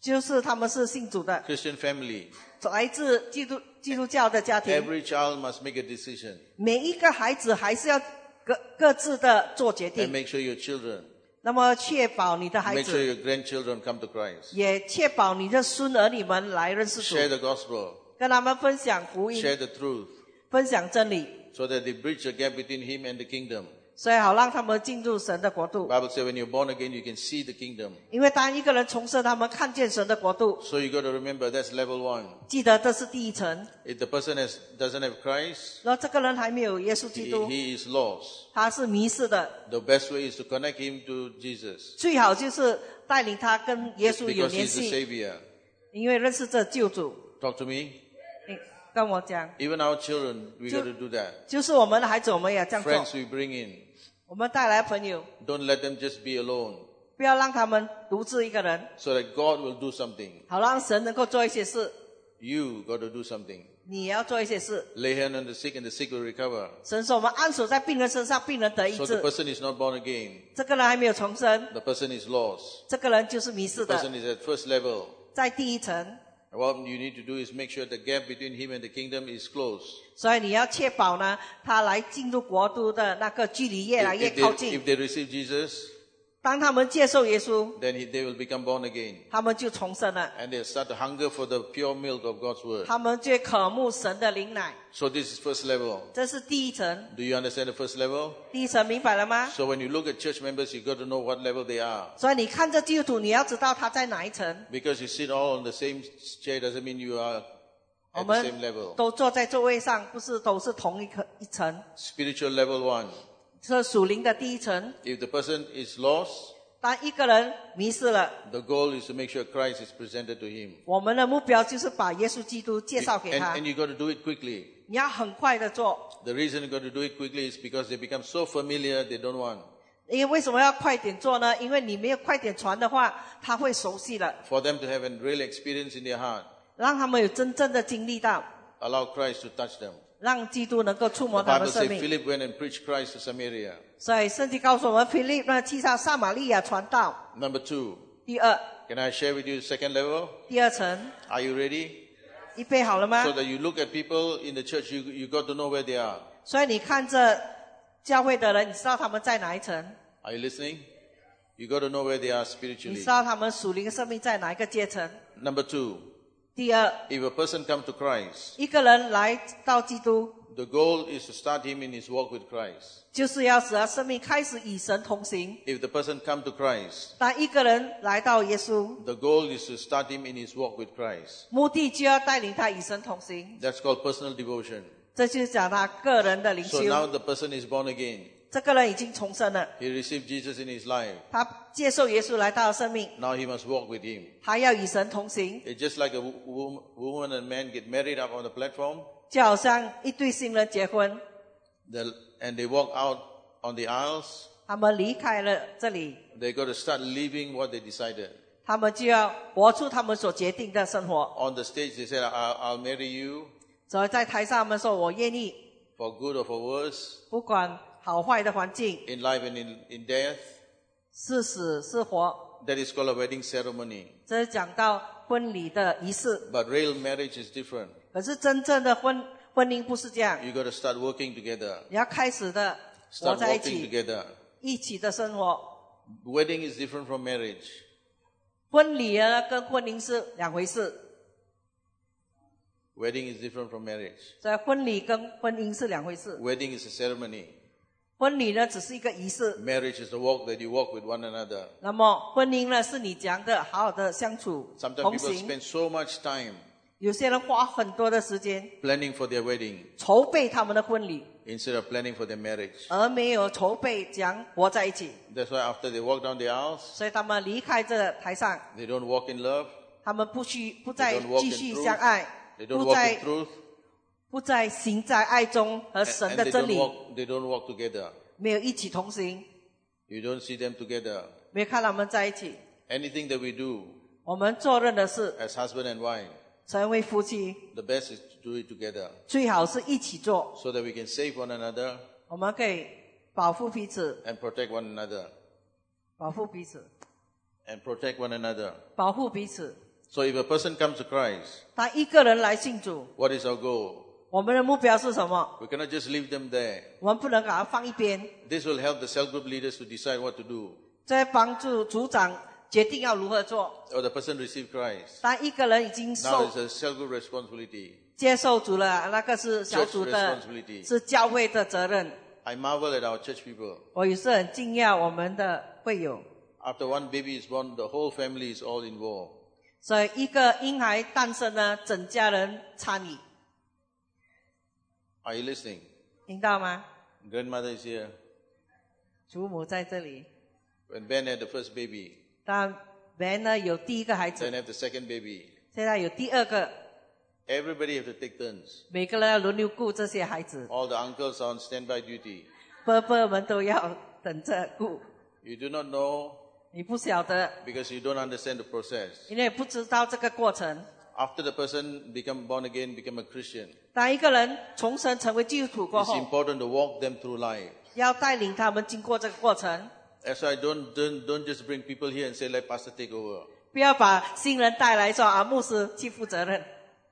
就是他们是信主的， Christian family. 来自基督教的家庭。 Every child must make a decision 每一个孩子还是要各自的做决 and 定， make sure your children, 那么确保你的孩 make sure 子， your grandchildren come to Christ. 也确保你的孙儿女们来认识主， Share the gospel, 跟他们分享福音， share the truth, 分享真理， so that they bridge the gap between him and the kingdom. 所以好让他们进入神的国度。 Bible says when you're born again, you can see the kingdom. 因为当一个人重生，他们看见神的国度， So you got to remember that's level 1. 记得这是第一层。 If the person doesn't have Christ, 然后这个人还没有耶稣基督， he is lost. 他是迷失的， The best way is to connect him to Jesus 最好就是带领他跟耶稣有 because 联 he's the 系， Savior. 因为认识这救主。 Talk to me. 你跟我讲， Even our children, we got to do that. 就是我们的孩子，我们也这样做。 Friends we bring in, 我们带来朋友， don't let them just be alone, 不要让他们独自一个人， so that God will do something. 好让神能够做一些事。 You got to do something. 你也要做一些事。 Lay hand on the sick and the sick will recover. 神说我们按手在病人身上，病人得医 So 治 the。person is not born again. 这个人还没有重生， The person is lost. 这个人就是迷失 The 的， person is at first level. 在第一层。 And what you need to do is make sure the gap between him and the kingdom is close. 所以你要确保呢，他来进入国度的那个距离越来越 If 靠 they, 近 if。they receive Jesus, 当他们接受耶稣， then they will become born again. 他们就重生了， And they'll start to hunger for the pure milk of God's word. 他们就渴慕神的灵奶。 So this is first level. 这是第一层。 Do you understand the first level? 第一层明白了吗？ So when you look at church members, you got to know what level they are. 所以你看这基督徒，你要知道他在哪一层。 Because you sit all on the same chair doesn't mean you are 我 at the 们 same level. 都坐在座位上，不是都是同一层。 Spiritual level 1. 是属灵的第一层。 If the person is lost, 当一个人迷失了， the goal is to make sure Christ is presented to him. 我们的目标就是把耶稣基督介绍给 And, 他。 and you got to do it quickly. 你要很快的做， The reason you got to do it quickly is because they become so familiar they don't want. 因为为什么要快点做呢？因为你没有快点传的话，他会熟悉了， For them to have a real experience in their heart, 让他们有真正的经历到， allow Christ to touch them. 让基督能够触 The 摸他们 Bible 生 says 命。 Philip went and preached Christ to Samaria. 所以圣经告诉我们，腓利呢去到撒玛利亚传道。 Number 2. 第二， Can I share with you the second level? 第二层， Are you ready? 预备好了吗？ So that you look at people in the church, you got to know where they are. 所以你看这教会的人，你知道他们在哪一层？ Are you listening? You got to know where they are 你 spiritually. 知道他们属灵的生命在哪一个阶层？ Number 2. 第二， If a person come to Christ, 一个人来到基督， the goal is to start him in his walk with Christ. 就是要使他生命开始与神同行。 If the person come to Christ, 当一个人来到耶稣， the goal is to start him in his walk with Christ. 目的就要带领他与神同行。 That's called personal devotion. 这就是讲他个人的灵 So now 修。 the person is born again. 这个人已经重生了， He received Jesus in his life. 他接受耶稣来到生命， Now he must walk with him. 他要与神同行， It's just like a woman and man get married up on the platform, 就好像一对新人结婚， and they walk out on the aisles. 他们离开了这里， They got to start living what they decided. 他们就要活出他们所决定的生活。 On the stage, they said, I'll marry you 所以在台上，他们说我愿意， for good or for worse, 不管好坏的环境， in life and in death. 是死是活， That is called a wedding ceremony. 这是讲到婚礼的仪式。 But real marriage is different. 可是真正的婚姻不是这样， You got to start working together. 你要开始的活 Start 在一 walking 起， together. 一起的生活。 Wedding is different from marriage. 婚礼呢跟婚姻是两回事， Wedding is different from marriage. 所以婚礼跟婚姻是两回事。 Wedding is a ceremony. 婚礼呢只是一个仪式， Marriage is the walk that you walk with one another. 那么婚姻呢是你讲的好好的相处 Sometimes 同 people 行。 spend so much time 有些人花很多的时间 planning for their wedding 筹备他们的婚礼， instead of planning for their marriage. 而没有筹备讲活在一起， That's why after they walk down the aisles, 所以他们离开这台上， they don't walk in love, 他们不再 They don't walk 继 in 续 truth. 相爱， they don't 不 walk 再 in truth, 不再行在爱中和 and, 神 and 的 they 真 don't 理， they don't walk together. 没有一起同行， You don't see them together. 没有看他们在一起。 Anything that we do 我们做任何事， as husband and wife, 成为夫妻， the best is to do it together 最好是一起做， so that we can save one another 我们可以保护彼此， and protect one another. 保护彼此， And protect one another. 保护彼此。 So if a person comes to Christ, 当一个人来信主， what is our goal? 我们的目标是什么？ We cannot just leave them there. 我们不能把它放一边， This will help the cell group leaders to decide what to do. 这帮助组长决定要如何做。 Or the person received Christ. 当一个人已经 Now it's a cell group responsibility. 接受主了，那个是小 Church 组的， responsibility. 是教会的责任。 I marvel at our church people. 我也是很惊讶我们的会友， After one baby is born, the whole family is all involved. 所以一个婴孩诞生呢，整家人参与， Are you listening? 听到吗？ Grandmother is here. 祖母在这里。 When Ben had the first baby, 当 Ben 呢有第一个孩 then 子， have the second baby. 现在有第二个， Everybody have to take turns. 每个人要轮流顾这些孩子， All the uncles are on standby duty. 伯伯们都要等着顾。 You do not know 你不晓得， because you don't understand the process. 因为不知道这个过程。 After the person become born again, become a Christian, 当一个人重生成为基督徒过 it's 后， important to walk them through life. 要带领他们经过这个过程， That's why don't just bring people here and say, let pastor take over. 不要把新人带来说啊，牧师去负责任。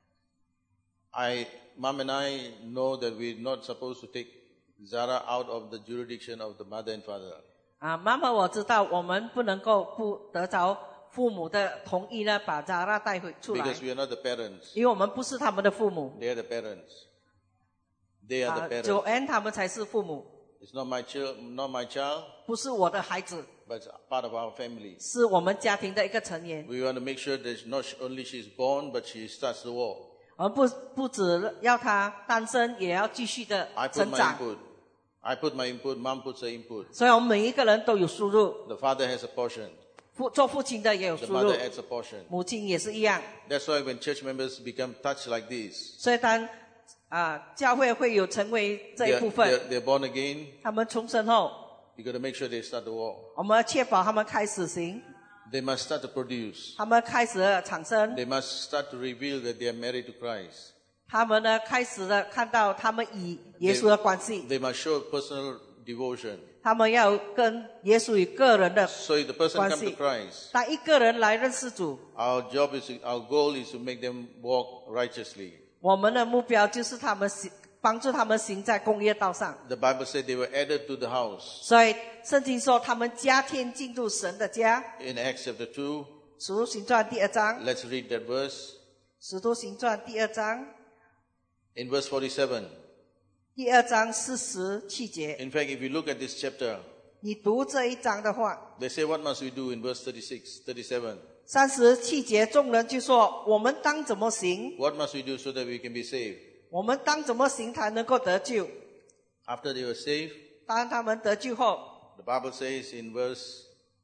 Mom and I know that we're not supposed to take Zara out of the jurisdiction of the mother and father. 啊，妈妈，我知道我们不能够不得着父母的同意呢，把扎拉带回出来， Because we are not the parents. 因为我们不是他们的父母。 They are the parents. They are 啊 the ，9 parents. N 他们才是父母， It's not my child, 不是我的孩子， but it's part of our family. 是我们家庭的一个成员。 We want to make sure that not only she's born, but she starts to walk. 我们不只要他单身，也要继续的 I put 成 my 长。 input. I put my input. Mom puts her input. 所以我们每一个人都有输入， The father has a portion. 做父亲的也有 The 输入 mother，adds a portion. 母亲也是一样。 That's why when church members become touched like this, 所以当教会会有成为这一部分， they're born again. 他们重生后， You got to make sure they start to walk. 我们要确保他们开始行， They must start to produce. 他们开始了产生， They must start to reveal that they are married to Christ. 他们呢开始了看到他们与耶稣的关系， They must show personal devotion. 他们要跟耶稣与个人的 So if the person 关 comes to 系。 Christ, 当一个人来认识主， our goal is to make them walk righteously. 我们的目标就是帮助他们行在公义道上。 The Bible said they were added to the house. 所以圣经说他们加添进入神的家。 In Acts chapter 2, 使徒行传第2章， let's read that verse. 使徒行传第2章， In verse 47. 第2章47节。 In fact, if you look at this chapter, 你读这一章的话， they say, what must we do in verse 36, 37? 37节，众人就说：我们当怎么行？ What must we do so that we can be saved? 我们当怎么行才能够得救？ After they were saved, 当他们得救后， the Bible says in verse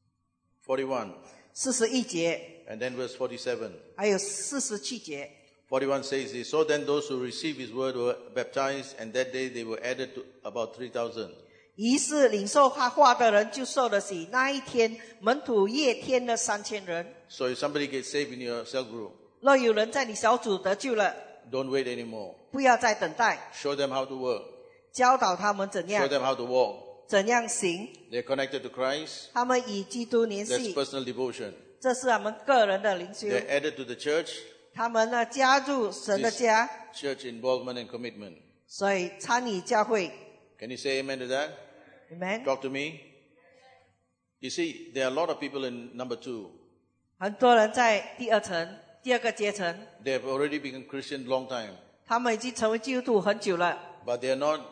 41, 41节， and then verse 47. 还有47节。 41 says this, so then those who received his word were baptized, and that day they were added to about 3,000. 于是领受他话的人就受了洗。那一天，门徒越添了3000人。 So if somebody gets saved in your cell group, 若有人在你小组得救了， don't wait anymore. 不要再等待， Show them how to work. 教导他们怎 Show 样 them how to walk. 怎样行。 They're connected to Christ. 他们与基督联 That's 系， personal devotion. 这是他们个人的灵修。 They're added to the church, 他们呢加入神的家， church involvement and commitment. 所以参与教会。 Can you say amen to that? Amen。 Talk to me. You see, there are a lot of people in number 2. 很多人在第2层、第2个阶层， They have already become Christian long time, 他们已经成为基督徒很久了， but they're not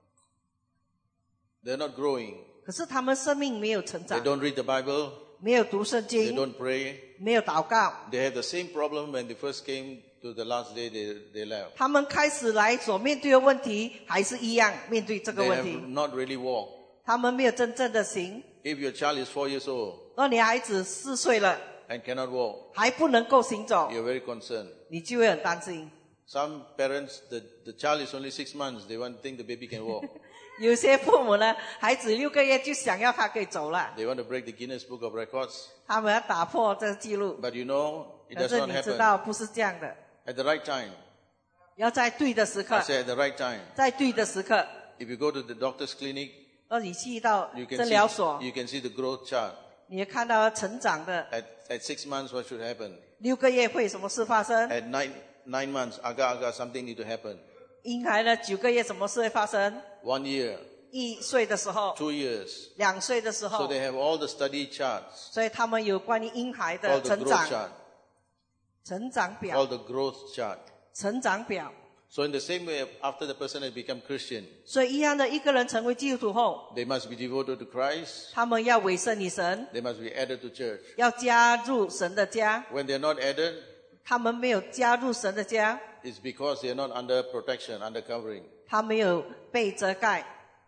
growing. 可是他们生命没有成 They 长， don't read the Bible. 没有读圣 They 经， don't pray. 没有祷告。 They have the same problem when they first came to the last day they left. 他们开始来所面对的问题还是一样，面对这个 They 问 have 题， not really walked. 他们没有真正的行。 If your child is 4 years old 若你孩子4岁了， and cannot walk, 还不能够行走， you're very concerned. 你就会很担心。 Some parents, the child is only 6 months. They want to think the baby can walk. 有些父母呢，孩子6个月就想要他可以走了， They want to break the Guinness Book of Records. 他们要打破这个记录。 But you know, it 可 does 是 not 你知 happen. 道不是这样的， At the right time. 要在对的时 I 刻， say at the right time. 在对的时刻。 If you go to the doctor's clinic, 若你去到 you 诊疗 can 所 see,，you can see the growth chart. 你也看到成长的。 At 6 months, what should happen? 6个月会什么事发生？ At 9 months, aga, something need to happen. 婴孩呢9个月什么事会发生？ 1 year, 1岁的时候， 2 years. 2岁的时 So 候， they have all the study charts 所以他们有关于婴孩 called 的 the 成 growth 长 chart. 成长表， Called the growth chart. 成长表。 So in the same way, after the person has become Christian, 所以一样的，一个人成为基督徒后， they must be devoted to Christ. 他们要委身于神， They must be added to church. 要加入神的家。 When they're not added, 他们没有加入神的家， it's because they're not under protection, under covering. 他没有被遮盖，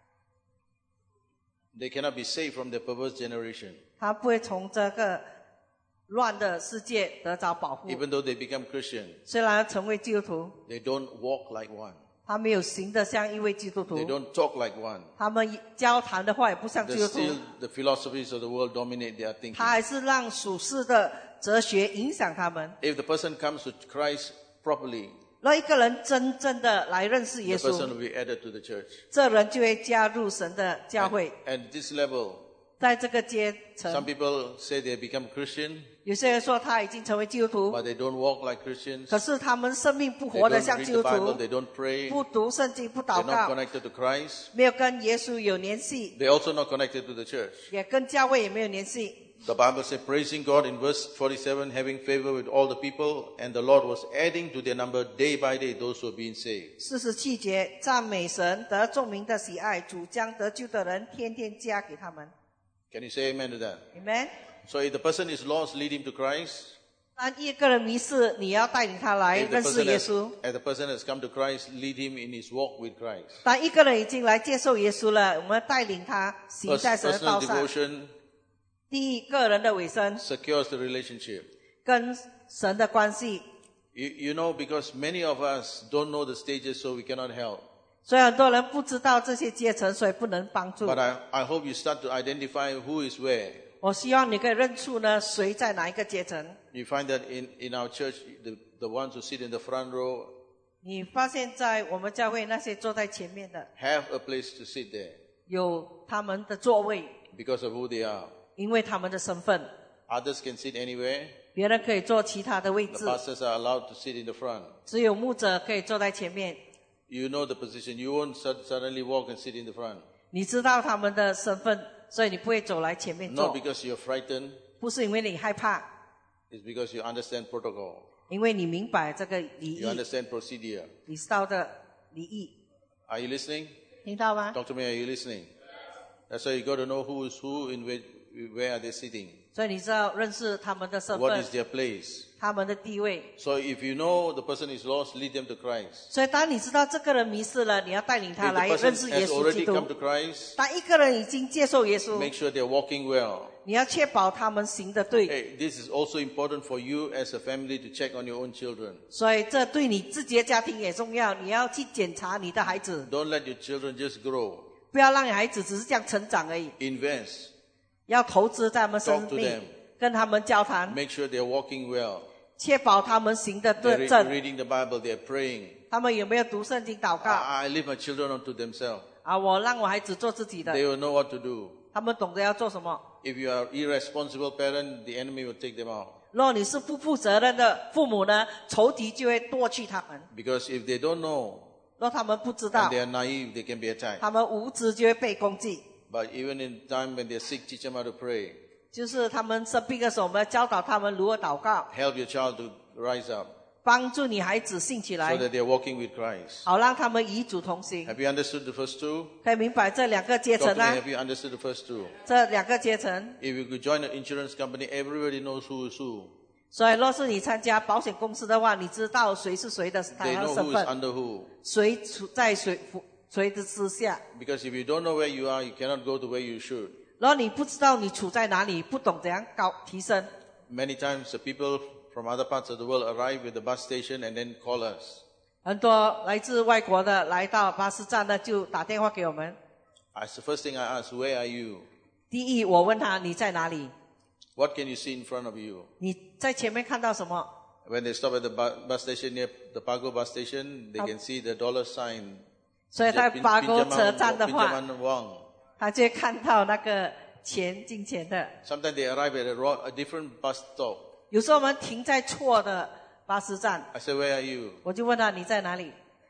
They cannot be saved from the perverse generation. 他不会从这个乱的世界得着保护。 Even though they become Christian, 虽然成为基督徒， they don't walk like one. 他没有行得像一位基督徒 They，don't talk like one. 他们交谈的话也不像基督徒， Still, the philosophies of the world dominate their thinking. 他还是让属世的哲学影响他们。 If the person comes to Christ properly, 若一个人真正的来认识 the 耶 person 稣， will be added to the church. 这人就会加入神的教会。 At this level, 在这个阶 some 层， people say they become Christian, 有些人说他已经成为基督徒， but they don't walk like Christians. 可是他们生命不 They 活得 don't 像 read 基 the 督 Bible. 徒， They don't pray. 不读圣经，不 They're 祷 not 告， connected to Christ. 没有跟耶稣有联系， They're also not connected to the church. 也跟教会也没有联系。 The Bible says, praising God in verse 47, having favor with all the people, and the Lord was adding to their number day by day those who were being saved. 47节，赞美神，得众民的喜爱，主将得救的人天天加给他们。 Can you say amen to that? Amen。 So if the person is lost, lead him to Christ. 当一个人迷失，你要带领他来 If the 认识 person 耶 has, 稣。 if the person has come to Christ, lead him in his walk with Christ. 当一个人已经来接受耶稣了，我们带领他行在神的 Personal 道上。 devotion 第一，个人的委身 secures the relationship. 跟神的关系。 You know, because many of us don't know the stages, so we cannot help. 所以很多人不知道这些阶层，所以不能帮助。 But I hope you start to identify who is where. 我希望你可以认出呢，谁在哪一个阶层。 You find that in our church, the ones who sit in the front row 你发现在我们教会那些坐在前面的， have a place to sit there 有他们的座位， because of who they are. 因为他们的身份。 Others can sit anywhere. 别人可以坐其他的位 The 置， pastors are allowed to sit in the front. 只有牧者可以坐在前面。 You know the position. You won't suddenly walk and sit in the front. 你知道他们的身份，所以你不会走来前面 Not 坐， because you're frightened. 不是因为你害怕， It's because you understand protocol. 因为你明白这个礼 You 仪， understand procedure. 你知道的礼仪， Are you listening? 听到吗？ Talk to me. Are you listening? That's why you got to know who is who and where are they sitting. 所以你知道认识他们的身 What 份 is，their place? 他们的地位。 So if you know the person is lost, lead them to Christ. 所以当你知道这个人迷失了，你要带领他 If 来 the 认 person 识耶 has 稣基 already come 督 to。Christ, 当一个人已经接受耶稣， make sure they're walking well. 你要确保他们行得对。 Hey, this is also important for you as a family to check on your own children. 所以这对你自己的家庭也重要，你要去检查你的孩子， Don't let your children just grow. 不要让你孩子只是这样成长而已， Invest. 要投资在他们 Talk 生 to 命 them.， 跟他们交谈， Make sure they're walking well. 确保他们行得 They're 正， reading the Bible. They're praying. 他们有没有读圣经祷告 I leave my children unto themselves. 啊？我让我孩子做自己的， They will know what to do. 他们懂得要做什么。 If you are irresponsible parent, the enemy will take them out. 若你是不负责任的父母呢，仇敌就会夺去他们。 Because if they don't know 若他们不知 and 道， they are naive, they can be attacked. 他们无知就会被攻击。 But even in time when they're sick, teach them how to pray. 就是他们生病的时候，我们要教导他们如何祷告， Help your child to rise up 帮助你孩子兴起 so 来， that they're walking with Christ. 好让他们与主同行。 Have you understood the first two? 可以明白这两个阶 Talk 层 to me. 啊， Have you understood the first two? 这两个阶层。 If you could join an insurance company, everybody knows who is who. 所以，若是你参加保险公司的话，你知道谁是谁的他 They 的 know 身 who is 份， under who. 谁处在谁的之下。 Because if you don't know where you are, you cannot go to where you should. 然后你不知道你处在哪里，不懂怎样提升。 Many times the people from other parts of the world arrive at the bus station and then call us. 很多来自外国的来到巴士站呢，就打电话给我们。 That's the first thing I ask, where are you? 第一，我问他你在哪里？ What can you see in front of you? 你在前面看到什么？ When they stop at the bus station near the Pago bus station, they can see the dollar sign. 所以在巴沟车站的话， Pinjaman Wang. 他就会看到那个钱金钱的。 Sometimes they arrive at a different bus stop. 有时候我们停在错的巴士站， I say, where are you? 我就问他你在哪里？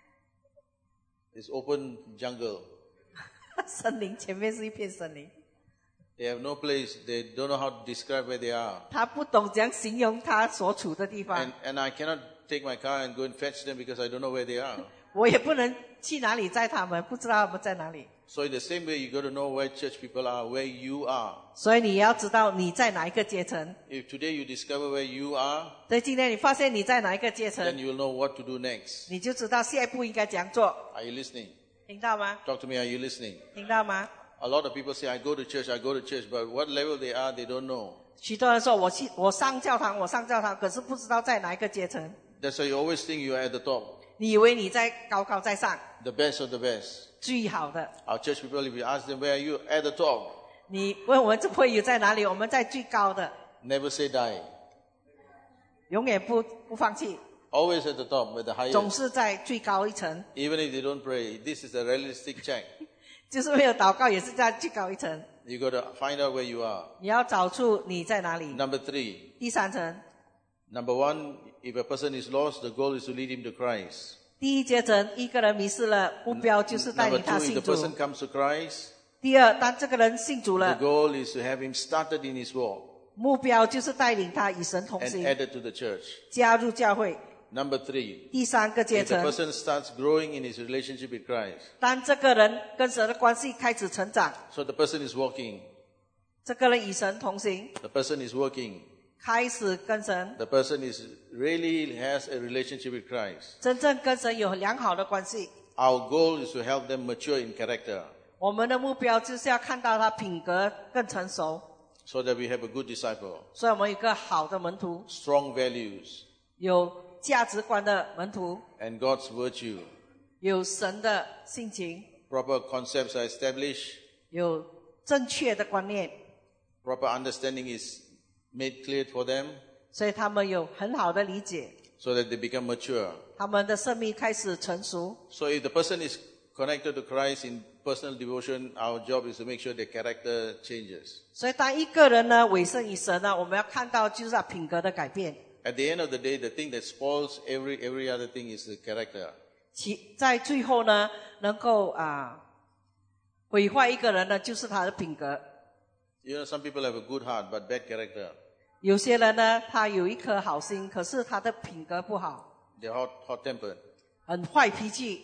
It's open jungle. 森林，前面是一片森林。 They have no place. They don't know how to describe where they are. 他不懂怎样形容他所处的地方， And I cannot take my car and go and fetch them because I don't know where they are. 我也不能去哪里载他们，不知道他们在哪里。 So in the same way, you got to know where church people are, where you are. 所以你要知道你在哪一个阶层。 If today you discover where you are, 所以今天你发现你在哪一个阶 then 层， you will know what to do next. 你就知道下一步应该怎样做。 Are you listening? 听到吗？ Talk to me. Are you listening? 听到吗？ A lot of people say, I go to church, but what level they are, they don't know. 许多人说我上教堂，可是不知道在哪一个阶层。 That's why you always think you are at the top, 你以为你在高高在上， the best of the best. 最好的。 Our church people, if you ask them, where are you? At the top. 你问我们这会友在哪里？我们在最高的， Never say die. 永远不放弃， Always at the top, at the 总 highest. 是在最高一层。 Even if they don't pray, this is a realistic check. 就是没有祷告，也是在最高一层。 You got to find out where you are. 你要找出你在哪里。 Number 3. 第三层， Number 1, if a person is lost, the goal is to lead him to Christ. 第一阶层，一个人迷失了，目标就是带 Number 领他 2, if 信 the 主。 person comes to Christ, 第二，当这个人信主 the 了， goal is to have him started in his walk 目标就是带领他与神同 and 行， added to the church. 加入教会。 Number 3, 第三个阶 if the 层， person starts growing in his relationship with Christ, 当这个人跟神的关系开始成长， so the person is walking, 这个人与神同行， the person is working, 开始跟神， the person is really has a relationship with Christ. 真正跟神有良好的关系。 Our goal is to help them mature in character 我们的目标就是要看到他品格更成熟， so that we have a good disciple, 所以我们有一个好的门徒， strong values, 有价值观的门徒， and God's virtue. 有神的性情， Proper concepts are established, 有正确的观念， proper understanding is made clear for them 所以他们有很好的理解， so that they become mature. 他们的生命开始成熟。 So if the person is connected to Christ in personal devotion, our job is to make sure their character changes. 所以当一个人呢委身于神呢，我们要看到就是他品格的改变。 At the end of the day, the thing that spoils every other thing is the character. 在最后呢，能够毁坏一个人呢，就是他的品格。 You know, some people have a good heart but bad character. 有些人呢，他有一颗好心，可是他的品格不好， They're hot-tempered, 很坏脾气。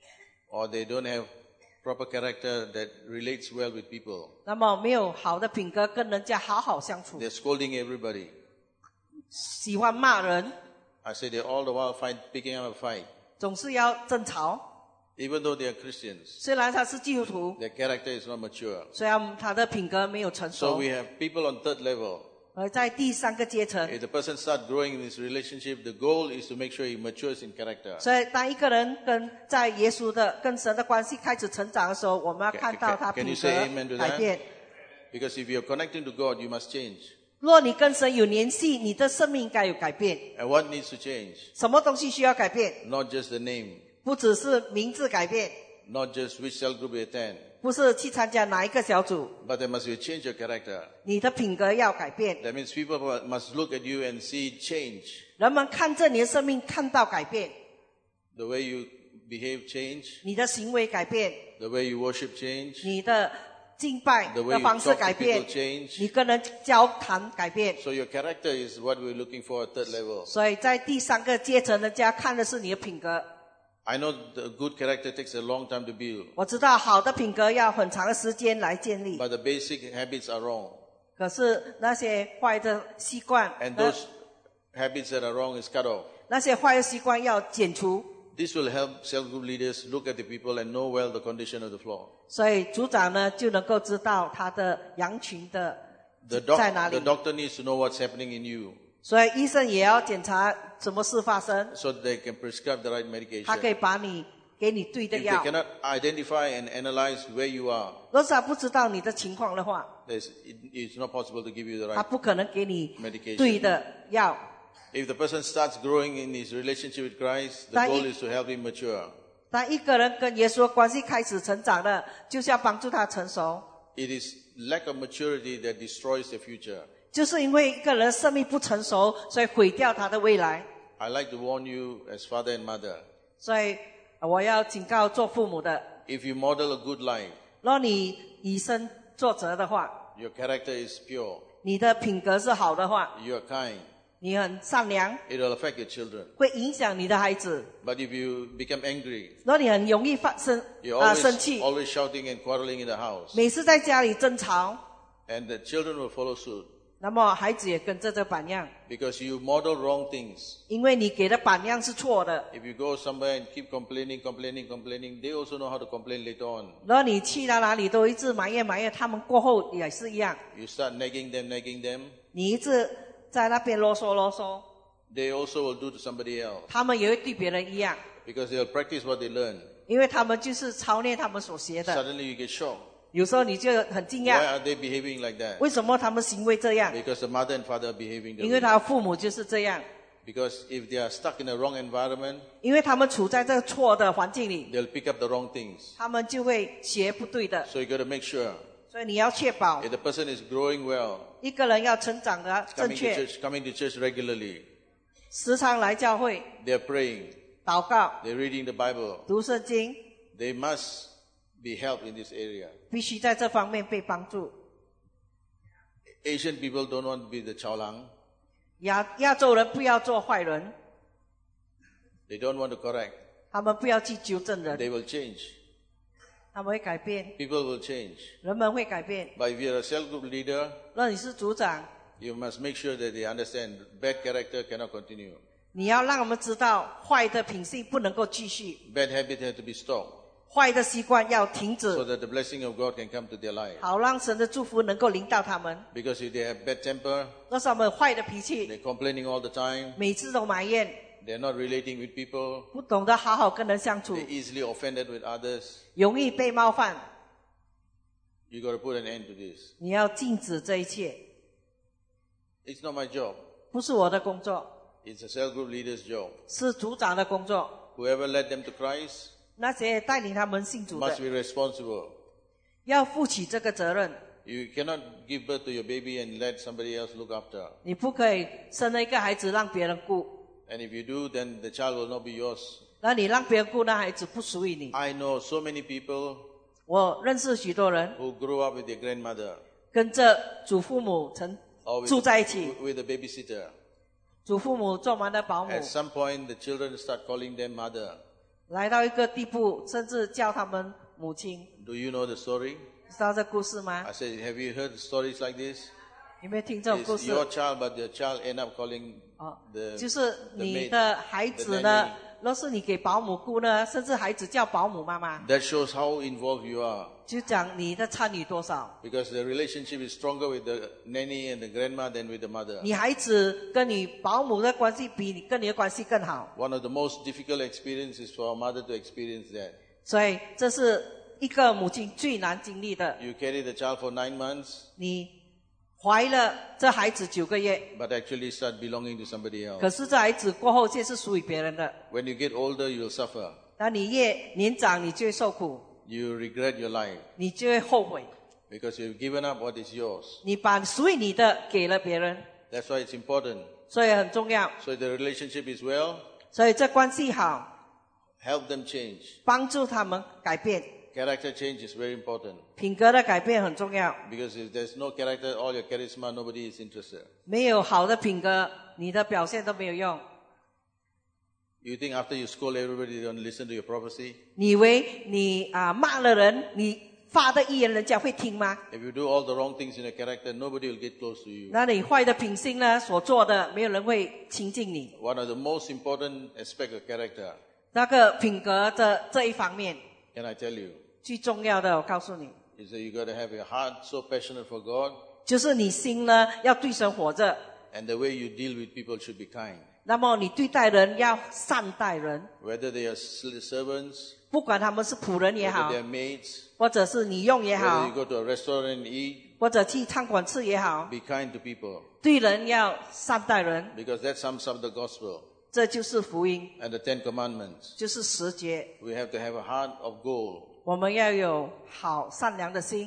or they don't have proper character that relates well with people. 那么没有好的品格，跟人家好好相处， They're scolding everybody. 喜欢骂人， I say they're all the while picking up a fight. 总是要争吵。 Even though they are Christians, 虽然他是基督徒， their character is not mature. 虽然他的品格没有成 So 熟， we have people on third level. 而在第三个阶层， If the person starts growing in his relationship, the goal is to make sure he matures in character. 所以当一个人在耶稣的跟神的关系开始成长的时候，我们要看到他 Can 品 you 格 say amen to 改变。 that? Because if you're connecting to God, you must change. 若你跟神有联系，你的生命应该有改变。 And what needs to change? 什么东西需要改变？ Not just the name, 不只是名字改变， not just which cell group you attend, 不是去参加哪一个小组， but there must be a change of character. 你的品格要改变。 That means people must look at you and see change. 人们看着你的生命，看到改变， The way you behave change, 你的行为改变， the way you worship change, 你的敬拜 the way 的 you 方式 talk 改 to 变 people，change. 你跟人交谈改变。 So your character is what we're looking for at third level. 所以在第三个阶层，人家看的是你的品格。 I know the good character takes a long time to build, 我知道好的品格要很长的时间来建立， but the basic habits are wrong. 可是那些坏的习惯， And those habits that are wrong is cut off. 那些坏的习惯要剪除。 This will help cell group leaders look at the people and know well the condition of the floor. 所以组长呢就能够知道他的羊群的 The, 在哪里 the。doctor needs to know what's happening in you 所以医生也要检查什么事发生， so that they can prescribe the right 他可以 medication. 给你对的 If they 药。 cannot identify and analyze where you are, 若是他不知道你的情况的话， it's not possible to give you the 他 right 不可能给你 medication. 对的药。 If the person starts growing in his relationship with Christ, the But goal if- is to help him mature. 当一个人跟耶稣的关系开始成长了，就是要帮助他成熟。 It is lack of maturity that destroys their future. 就是因为一个人生命不成熟，所以毁掉他的未来。 I like to warn you as father and mother. 所以我要警告做父母的， If you model a good life, 若你以身作则的话， your character is pure, 你的品格是好的话， you are kind, 你很善良， it will affect your children. 会影响你的孩子。 But if you become angry, 若你很容易生 you're 生气， always shouting and quarreling in the house, 每次在家里争吵， and the children will follow suit 那么孩子也跟着这榜样， because you model wrong things. 因为你给的榜样是错的。 If you go somewhere and keep complaining, they also know how to complain later on. 若你去到哪里都一直埋怨，他们过后也是一样。 You start nagging them, 你一直在那边啰嗦， they also will do to somebody else 他们也会对别人一样， because they'll practice what they learn. 因为他们就是操练他们所学的。 Suddenly you get shocked. 有时候你就很惊 Why 讶， are they behaving like that? 为什么他们行为这样？ Because the mother and father are behaving 因为 that way. 他的父母就是这样， Because if they are stuck in a wrong environment, 因为他们处在这个错的环境里， they'll pick up the wrong things. 他们就会学不对的。 So you got to make sure 所以你要确保 if the person is growing well, 一个人要成长的正 coming to 确， coming to church regularly, 时常来教会 they're praying, 祷告、 they're reading the Bible, 读圣经， they must be helped in this area. 必须在这方面被帮助。 Asian people don't want to be the chowlang. 亚洲人不要做坏人， They don't want to correct. 他们不要去纠正人， They will change. 他们会改变， People will change. 人们会改变。 But if you're a cell group leader, 若你是组长， you must make sure that they understand bad character cannot continue. 你要让我们知道坏的品性不能够继续， Bad habit have to be stopped 坏的习惯要停 so 止， that the blessing of God can come to their life. 好让神的祝福能够临到他们。 Because if they have bad temper, 若是他们有坏的脾气， they're complaining all the time, 每次都埋怨， they're not relating with people, 不懂得好好跟人相处， they're easily offended with others, 容易被冒犯， you got to put an end to this. 你要禁止这一切， It's not my job. 不是我的工作， It's a cell group leader's job. 是组长的工作。 Whoever led them to Christ 那些带领他们信主 must 的， be responsible. 要负起这个责任。 You cannot give birth to your baby and let somebody else look after. 你不可以生了一个孩子让别人顾， And if you do, then the child will not be yours. 那你让别人顾，那孩子不属于你。 I know so many people 我认识许多人 who grew up with their grandmother 跟着祖父母 or 住在一起， with a babysitter. 祖父母做完的保姆， At some point, the children start calling them mother. 来到一个地步，甚至叫他们母亲。 Do you know the story? 知道这故事吗 I？said, have you heard stories like this? 有没有听这种故 It's 事？ your child, but the child end up calling 哦 the 就是你 maid, 的孩子 the 呢 nanny.， 若是你给保姆顾呢，甚至孩子叫保姆妈妈， That shows how involved you are. 就讲你的参与多少。 Because the relationship is stronger with the nanny and the grandma than with the mother. 你孩子跟你保姆的关系比你跟你的关系更好， One of the most difficult experiences for a mother to experience that. 所以这是一个母亲最难经历的。 You carry the child for 9 months, 你怀了这孩子9个月， but actually start belonging to somebody 可 else. 是这孩子过后却是属于别人的。 When you get older, you'll suffer. 那你越年长，你就会受苦， You regret your life 你就会后悔， because you've given up what is yours. 你把属于你的给了别人， That's why it's important. 所以很重要。 So if the relationship is well, 所以这关系好， help them change. 帮助他们改变， Character change is very important 品格的改变很重要。 because if there's no character, all your charisma, nobody is interested. 没有好的品格，你的表现都没有用。 You think after you scold everybody, they don't listen to your prophecy? 你以为你骂了人，你发的预言人家会听吗？ If you do all the wrong things in your character, nobody will get close to you. 那你坏的品性呢？所做的，没有人会亲近你。 One of the most important aspects of character, 那个品格的这一方面， can I tell you, 最重要的，我告诉你， is that you got to have your heart so passionate for God, 就是你心呢要对神活着。 and the way you deal with people should be kind. 那么你对待人要善待人， Whether they are servants, 不管他们是仆人也 whether 好 they，are maids, 或者是你用也 whether 好 you，go to a restaurant and eat, 或者去餐馆吃也好， be kind to people 对人要善待人， because that sums up the gospel 这就是福音， and the 10 commandments. 就是10节。 We have to have a heart of gold. 我们要有好善良的心，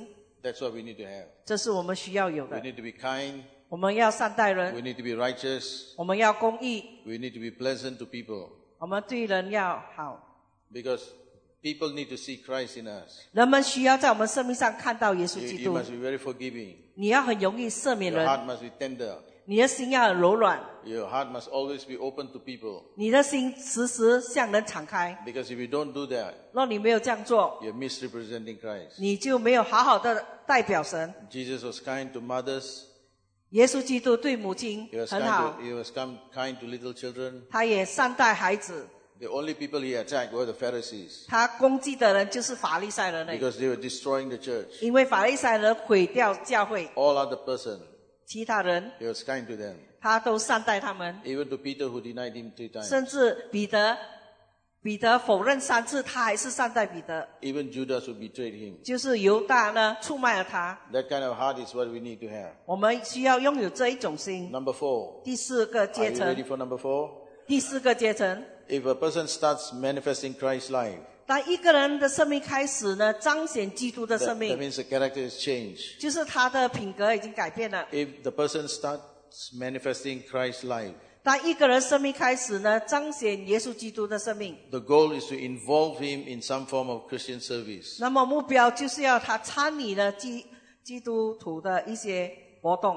That's what we need to have. 这是我们需要有 We 的。 need to be kind. 我们要善待 We 人， need to be righteous. 我们要公义， We need to be pleasant to people. 我们对人要好。 Because people need to see Christ in us. 人们需要在我们生命上看到耶稣 You, 基 you 督。 must be very forgiving. 你要很容易赦免 Your 人， heart must be tender. 你的心要很柔软， Your heart must always be open to people. 你的心时时向人敞开。 Because if you don't do that, 若你没有这样做， you're misrepresenting Christ. 你就没有好好的代表神。 Jesus was kind to mothers. 耶稣基督对母亲 He was 很 kind 好 to, he was kind to little children. 他也善待孩子。 The only people he attacked were the Pharisees. 他攻击的人就是法利赛人而已， Because they were destroying the church. 因为法利赛人毁掉教会， All other person, 其他人 he was kind to them. 他都善待他们， Even to Peter who denied him 3 times. 甚至彼得否认3次，他还是善待彼得。 Even Judas who betrayed him. 就是犹大呢出卖了他。 That kind of heart is what we need to have. 我们需要拥有这一种心。 Number 4. 第四个 Are 阶 you 层， ready for number 4? 第四个阶层， If a person starts manifesting Christ's life, 当一个人的生命开始呢彰显基督的 that, 生 that 命， means the character is changed. 就是他的品格已经改变了。 If the person starts manifesting Christ's life, 当一个人生命开始呢彰显耶稣基督的生命， the goal is to involve him in some form of Christian service. 那么目标就是要他参与了基督徒的一些活动。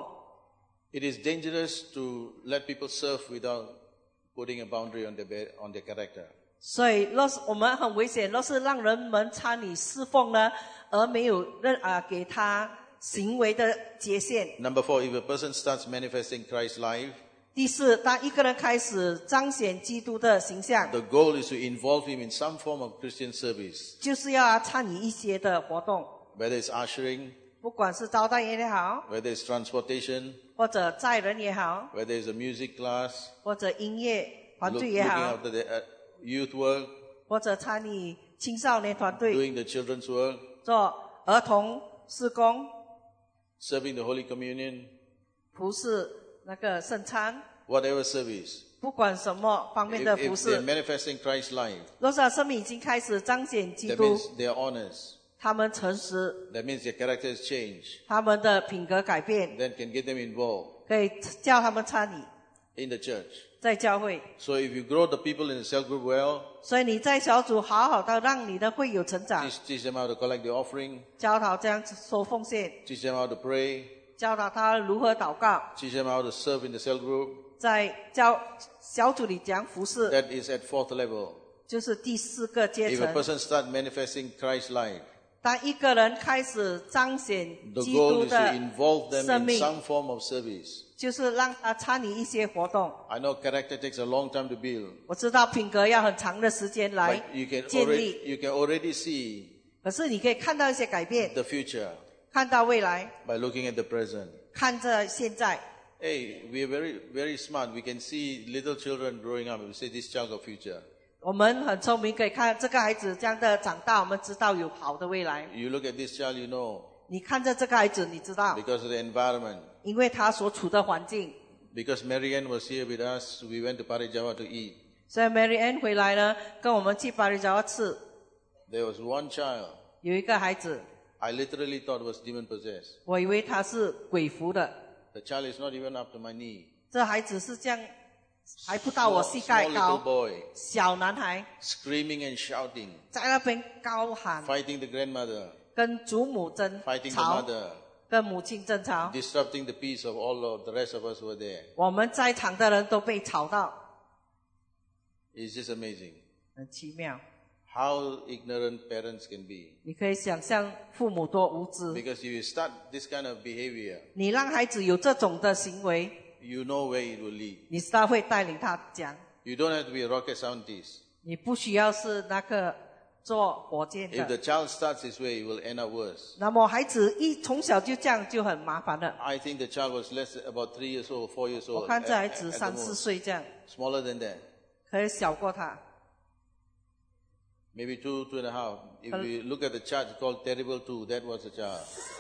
It is dangerous to let people serve without putting a boundary on their character. 所以，若是我们很危险，若是让人们参与侍奉呢，而没有给他行为的界限。 Number 4, if a person starts manifesting Christ's life, 第四，当一个人开始彰显基督的形象， the goal is to involve him in some form of Christian service, 就是要参与一些的活动， whether it's ushering, 不管是招待也好， whether it's transportation, 或者载人也好， whether it's a music class, 或者音乐团 looking 队也好， after the youth work, 或者参与青少年团队 doing the children's work, 做儿童事工， serving the Holy Communion, 服侍那个圣餐， whatever service. 不管什么方面的 If 服 they're 侍。 manifesting Christ's life, 若是他生命已经开始彰显基 that 督， means they're honest. 他们诚实， That means their character is changed. 他们的品格改变， Then can get them involved 可以叫他们参与 in the church. 在教会。 So if you grow the people in the cell group well, 所以你在小组好好的让你的会友成长， teach them how to collect the offering, 教导这样收奉献， teach them how to pray, 教导他如何祷告， teach them how to serve in the cell group. 在小组里讲服侍， That is at 4th level. 就是第四个阶 If a 层。 person starts manifesting Christ's life, 当一个人开始彰显 the 基 goal 督 is to 的 involve them 生 in 命， some form of service. 就是让他参与一些活动。 I know character takes a long time to build, 我知道品格要很长的时间来 but you can 建立， already see 可是你可以看到一些改变， the future 看到未来， by looking at the present. 看着现在。 Hey, we are very, very smart. We can see little children growing up. We say this child of future. 我们很聪明，可以看这个孩子这样的长大，我们知道有好的未来。 You look at this child, you know, 你看着这个孩子，你知道， because of the environment. 因为他所处的环境。 Because Marianne was here with us, we went to Parijawa to eat. 所以 Mary Ann 回来呢，跟我们去巴黎加吃， There was one child 有一个孩子， I literally thought was demon possessed. 我以为他是鬼服的， The child is not even up to my knee. 这孩子是这样，还不到我膝盖 Small little 高， boy, 小男孩 screaming and shouting, 在那边高喊， fighting the grandmother, 跟祖母争 fighting the 吵， mother, 跟母亲争吵。 disrupting the peace of all of the rest of us who were there. 我们在场的人都被吵到， It's just amazing 很奇妙。 how ignorant parents can be. 你可以想象父母多无知， Because if you start this kind of behavior, 你让孩子有这种的行为， you know where it will lead. 你知道会带领他讲， You don't have to be a rocket scientist. 你不需要是那个做火箭 If 的 the。child starts this way, it will end up worse. 那么孩子从小就这样就很麻烦了。 I think the child was about 3 years old, 4 years 我 old. 看这 at- 孩子 at the 3、4 most. 岁这样， Smaller than that. 可以小过他。 Maybe 2, 2.5. If you look at the chart called Terrible 2, that was the child.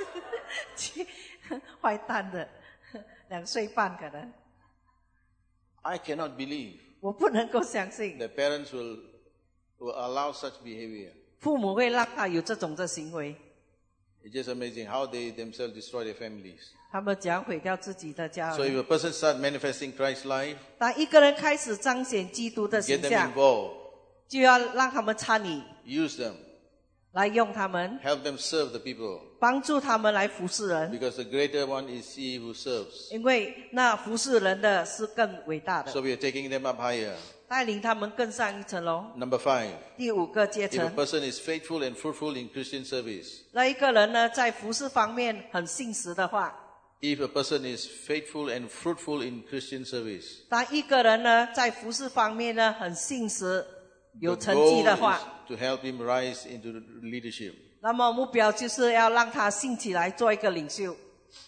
坏蛋的2岁半可能， I cannot believe 我不能够相信 that parents will allow such behavior. 父母会让他有这种的行为。 It's just amazing how they themselves destroy their families. 他们怎样毁掉自己的家 So 人。 if a person starts manifesting Christ's life, 当一个人开始彰显基督的 get 形 them 象， involved, 就要让他们参与， use them, 来用他们， help them serve the people. 帮助他们来服侍人。 Because the greater one is he who serves. 因为那服侍人的是更伟大的， So we are taking them up higher. 带领他们更上一层楼。 Number 5, 第5个阶 if a 层， person is faithful and fruitful in Christian service, 那一个人呢，在服侍方面很信实的话， if a person is faithful and fruitful in Christian service, 当一个人呢，在服侍方面呢很信实、有 the 成绩 goal 的 is 话， to help him rise into leadership. 那么目标就是要让他兴起来做一个领袖。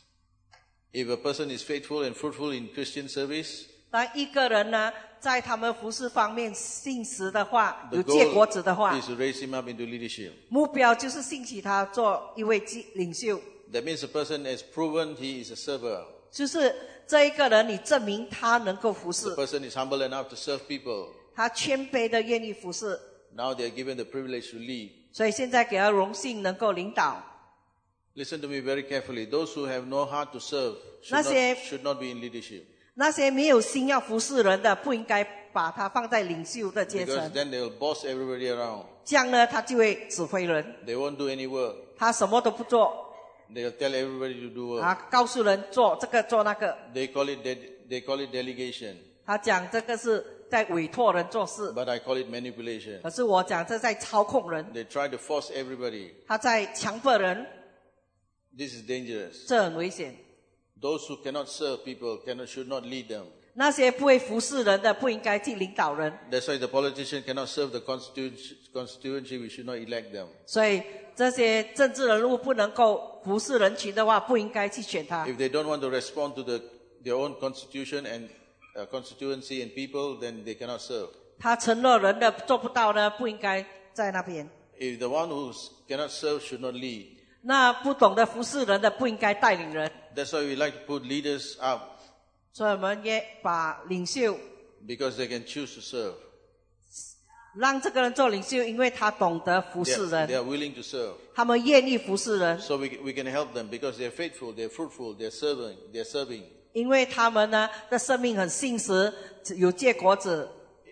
If a person is faithful and fruitful in Christian service, 当一个人呢，在他们服侍方面信实的话， the 有结果子的 goal 话， is to raise him up into leadership. 目标就是兴起他做一位领袖。 That means the person has proven he is a server. 就是这一个人，你证明他能够服侍 The，person is humble enough to serve people. 他谦卑的愿意服侍， Now they are given the privilege to lead. 所以现在给他荣幸能够领导。 Listen to me very carefully. Those who have no heart to serve 那些 should not be in leadership. 那些没有心要服侍人的，不应该把他放在领袖的阶 Because 层。 then they will boss everybody around. 这样呢，他就会指挥人， They won't do any work. 他什么都不做， They will tell everybody to do 啊 work.， 告诉人做这个做那个。 They call it delegation. 他讲这个是在委托人做事， But I call it manipulation. 可是我讲这在操控人， They try to force everybody. 他在强迫人， This is dangerous. 这很危险。 Those who cannot serve people should not lead them. 那些不会服侍人的，不应该去领导人。 That's why the politician cannot serve the constituency. We should not elect them. 所以这些政治人物不能够服侍人群的话，不应该去选他。 If they don't want to respond to their own constitution and constituency and people, then they cannot serve. 他承诺人的做不到呢，不应该在那边。 If the one who cannot serve should not lead. 那不懂得服侍人的，不应该带领人。 That's why we like to put leaders up, 所以我们也把领袖 because they can choose to serve. 让这个人做领袖，因为他懂得服 They 侍 are, 人， they are willing to serve. 他们愿意服侍人， So we can help them because they're faithful, they're fruitful, they're serving. 因为他们呢的生命很信实，有结果子，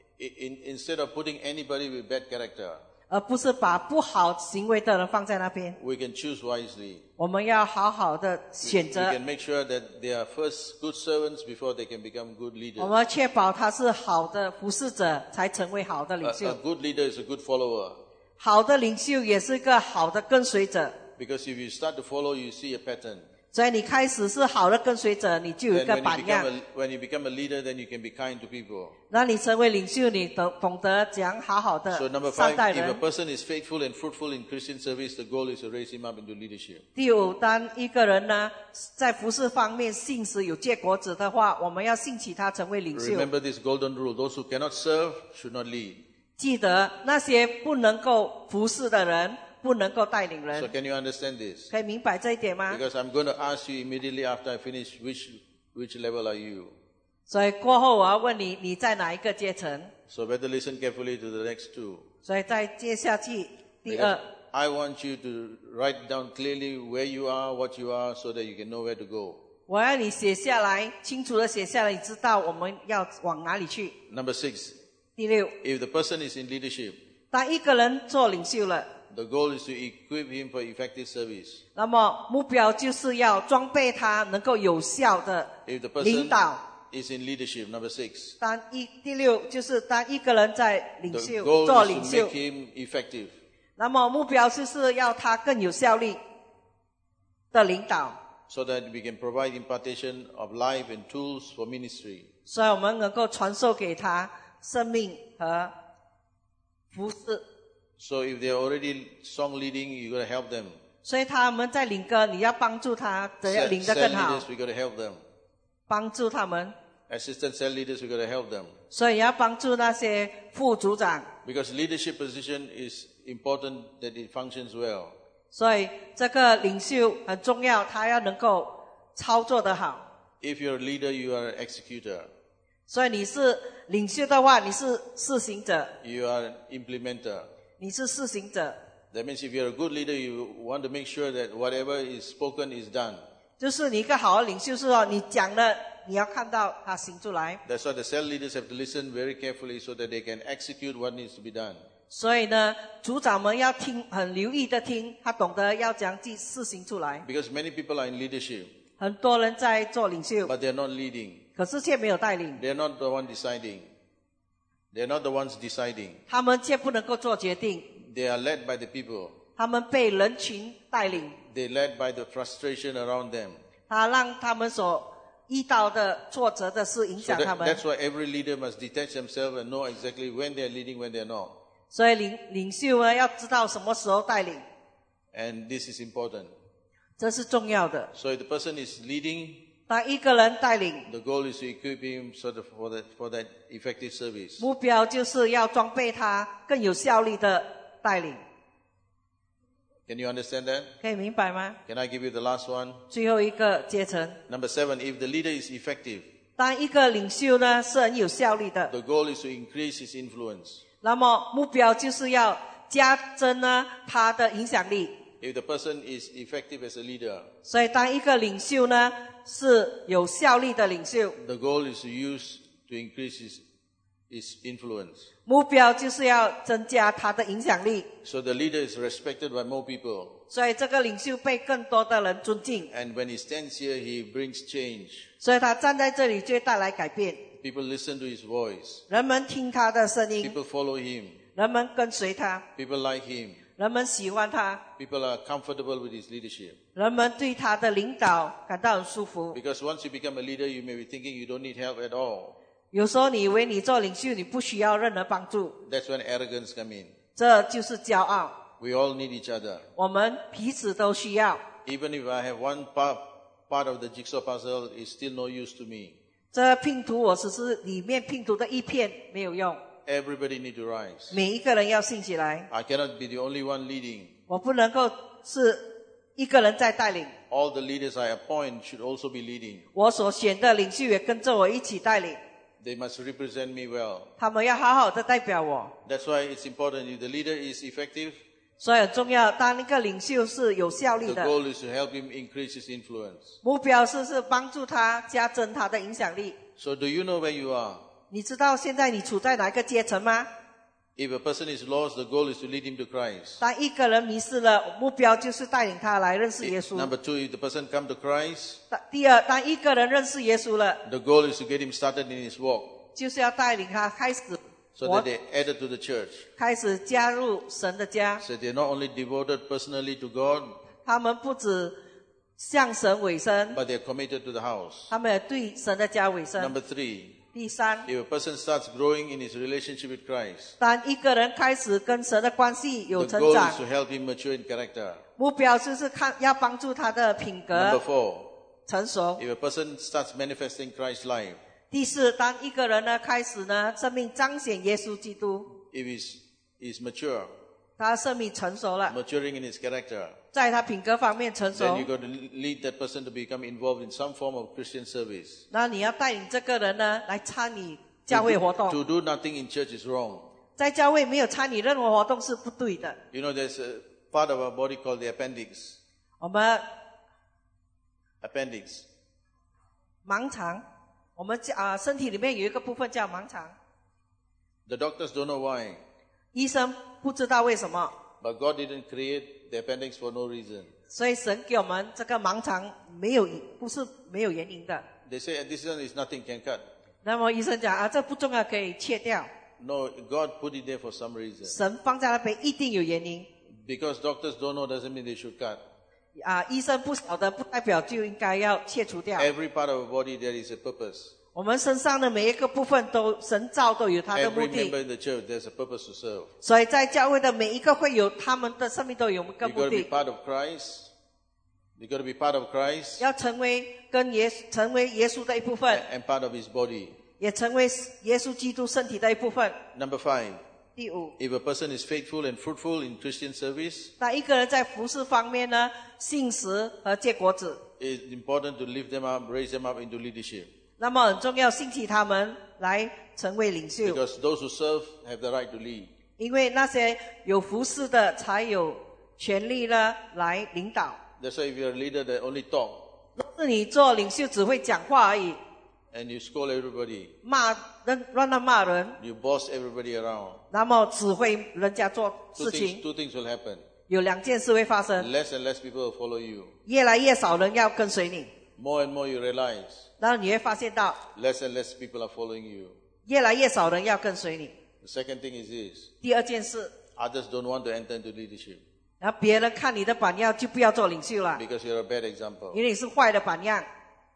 Instead of putting anybody with bad character, 而不是把不好行为的人放在那边。 we can choose wisely. 我们要好好的选 We 择， can make sure that they are first good servants before they can become good 我 leaders. 们确保他是好的服侍者，才成为好的领 A 袖。 good leader is a good follower. 好的领袖也是一个好的跟随者。 Because if you start to follow, you see a pattern. 所以你开始是好的跟随者，你就有一 Then 个榜样。 when you become a leader, then you can be kind to people. 那你成为领袖，你懂得怎样好好 So 的 number 善 5, 待 if a 人。 person is faithful and fruitful in Christian service, the goal is to raise him up into leadership. 第5，当一个人呢在服侍方面信实有结果子的话，我们要兴起他成为领袖。 Remember this golden rule. Those who cannot serve should not lead. 记得那些不能够服侍的人，不能够带领 So 人， can you understand this? 可以明白这一点吗？ Because I'm going to ask you immediately after I finish, which level are you? 所以过后我要问你，你在哪一个阶层？ So better listen carefully to the next two. 所以再接下去，第 Because 2， I want you to write down clearly where you are, what you are, so that you can know where to go. 我要你写下来，清楚的写下来，你知道我们要往哪里去。 Number 6, 第6， if the person is in leadership, 当一个人做领袖了， the goal is to equip him for effective service. 那么目标就是要装备他能够有效的 If the 领 person 导。 is in leadership, number 6, 第6就是当一个人在领 the 袖 goal 做 is 领 to 袖 make，him effective. 那么目标就是要他更有效率的领导， So that we can provide impartation of life and tools for ministry. 所以我们能够传授给他生命和服侍。 So if they're already song leading, you got to help them. 所以他们在领歌，你要帮助他怎样 Cell 领得更好 leaders, we got to help them. 帮助他们。 Assistant cell leaders, we got to help them. 所以要帮助那些副组长。 Because leadership position is important that it functions well. 所以这个领袖很重要，他要能够操作得好。 If you're a leader, you are an executor. 所以你是领袖的话，你是施行者， You are an implementer. 你是施行者。 That means if you're a good leader, you want to make sure that whatever is spoken is done. 就是你一个好的领袖是说，你讲了，你要看到他行出来。 That's why the cell leaders have to listen very carefully so that they can execute what needs to be done. 所以呢，组长们要听，很留意的听，他懂得要将去事行出来。 Because many people are in leadership, 很多人在做领袖， but they're not leading. 可是却没有带领， They're not the one deciding. They're not the ones deciding. 他们却不能够做决定， They are led by the people. 他们被人群带领， They're led by the frustration around them. 他让他们所遇到的挫折的事影 So 响他们。 that's why every leader must detach themselves and know exactly when they're leading, when they're not. 所以领袖呢，要知道什么时候带领， And this is important. 这是重要的。 So if the person is leading, 当一个人带领， the goal is to equip him sort of for that effective service. 目标就是要装备他更有效率的带领。 Can you understand that? 可以明白吗？ Can I give you the last one? 最后一个阶层， Number 7, if the leader is effective, 当一个领袖呢是很有效率的， the goal is to increase his influence. 那么目标就是要加增呢他的影响力。 If the person is effective as a leader, 所以当一个领袖呢是有效率的领袖， the goal is to use to increase his influence. 目标就是要增加他的影响力。 So the leader is respected by more people. 所以这个领袖被更多的人尊敬， And when he stands here, he brings change. 所以他站在这里就会带来改变。 People listen to his voice. 人们听他的声音， People follow him. 人们跟随他， People like him. 人们喜欢他， People are comfortable with his leadership. 人们对他的领导感到很舒服。 Because once you become a leader, you may be thinking you don't need help at all. 有时候你以为你做领袖，你不需要任何帮助， That's when arrogance comes in. 这就是骄傲。 We all need each other. 我们彼此都需要。 Even if I have one part of the jigsaw puzzle, it's still no use to me. 这拼图我只是里面拼图的一片，没有用。 Everybody need to rise. 每一个人要兴起来， I cannot be the only one leading. 我不能够是一个人在带领， All the leaders I appoint should also be leading. 我所选的领袖也跟着我一起带领， They must represent me well. 他们要好好的代表我。 That's why it's important if the leader is effective, 所以很重要，当一个领袖是有效率 the 的， goal is to help him increase his influence. 目标是帮助他加增他的影响力。 So do you know where you are? 你知道现在你处在哪一个阶层吗？ If a person is lost, the goal is to lead him to Christ. 当一个人迷失了，目标就是带领他来认识耶稣。 Number 2, if the person come to Christ, 第二，当一个人认识耶稣了， the goal is to get him started in his walk 就是要带领他开始 so 活 that they added to the church. 开始加入神的家。 So they're not only devoted personally to God, 他们不止向神委身， but they're committed to the house. 他们也对神的家委身。 Number 3, 第三， if a person starts growing in his relationship with Christ, 当一个人开始跟神的关系有 the 成 goal 长 is，to help him mature in character. 目标就是要帮助他的品 Number 格 4, 成熟。 if a person starts manifesting Christ's life, 第四，当一个人呢开始呢生命彰显耶稣基督， if he's mature, 他的生命成熟了， maturing in his character, 在他品格方面成 then 熟 you've，got to lead that person to become involved in some form of Christian service. 那你要带领这个人呢来参与教会活动。 To do nothing in church is wrong. 在教会没有参与任何活动是不对的。 You know, there's a part of our body called the appendix. 我们 Appendix. 盲肠，我们身体里面有一个部分叫盲肠， The doctors don't know why, 医生不知道为什么， but God didn't create the appendix for no reason. 所以神给我们这个盲肠不是没有原因的。 They say this one is nothing, can cut. 那么医生讲这不重要，可以切掉。 No, God put it there for some reason. 神放在那边一定有原因。 Because doctors don't know doesn't mean they should cut. 医生不晓得，不代表就应该要切除掉。 Every part of our body there is a purpose. 我们身上的每一个部分神造都有它的目 Every member 的， in the church, there's a purpose to serve. 所以在教会的每一个会有他们的生命都有一个 You've 目 got to be 的， part of Christ. You've got to be part of Christ 要成为耶稣的一部分， and part of His body. 也成为耶稣基督身体的一部分。 Number 5, 第五， if a person is faithful and fruitful in Christian service, 当一个人在服事方面呢，信实和结果子， it's important to lift them up, raise them up into leadership. 那么很重要，兴起他们来成为领袖， Because those who serve have the right to lead. 因为那些有服事的才有权力呢来领导。 That's why if you're a leader that only talk 若是你做领袖只会讲话而已， and you scold everybody, 乱骂人， you boss everybody around, 那么只会人家做事情。 two things will happen. 有2件事会发生， Less and less people will follow you. 越来越少人要跟随你， More and more you realize, 然后你会发现到 less and less people are following you. 越来越少人要跟随你。 The second thing is this, 第2件事， others don't want to enter into leadership 然后别人看你的榜样就不要做领袖了， because you're a bad example. 因为你是坏的榜样。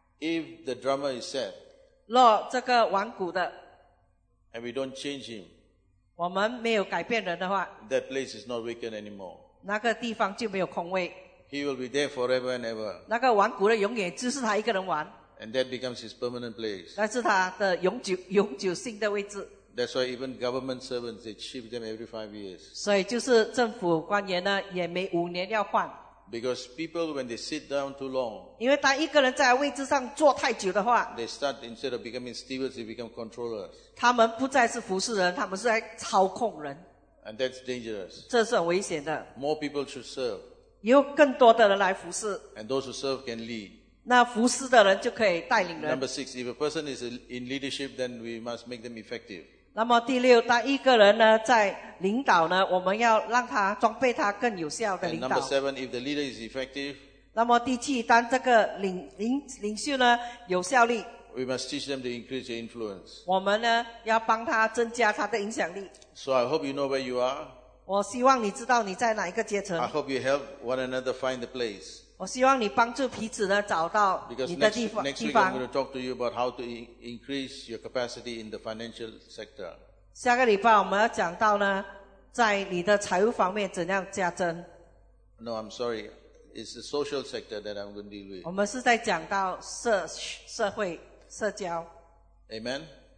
If the drummer is sad 若这个顽固的， and we don't change him, 我们没有改变人的话， that place is not vacant anymore. 那个地方就没有空位。 He will be there forever and ever. 那个顽固的永远就是他一个人玩， And that becomes his permanent place. 那是他的永久性的位置。 That's why even government servants, they shift them every 5 years. 所以就是政府官员呢，也每5年要换。 Because people, when they sit down too long, 因为当一个人在位置上坐太久的话， they start, instead of becoming stewards, they become controllers. 他们不再是服侍人，他们是在操控人， And that's dangerous. 这是很危险的。 More people should serve. 有更多的人来服侍， And those who serve can lead. 那服侍的人就可以带领人。 Number 6, if a person is in leadership, then we must make them effective. 那么第6，当一个人呢在领导呢，我们要让他装备他更有效的 And 领 number 导。 7, if the leader is effective, 那么第7，当这个领袖呢有效力， we must teach them to increase their influence. 我们呢要帮他增加他的影响力。 So I hope you know where you are. 我希望你知道你在哪一个阶 I 层， hope you help one another find the place. 我希望你帮助彼此呢找到 Because 你的 next 地方。 week I'm going to talk to you about how to increase your capacity in the financial sector. 下个礼拜我们要讲到呢，在你的财务方面怎样加增。 No, I'm sorry. It's the social sector that I'm going to deal with. 我们是在讲到社会社交。 Amen?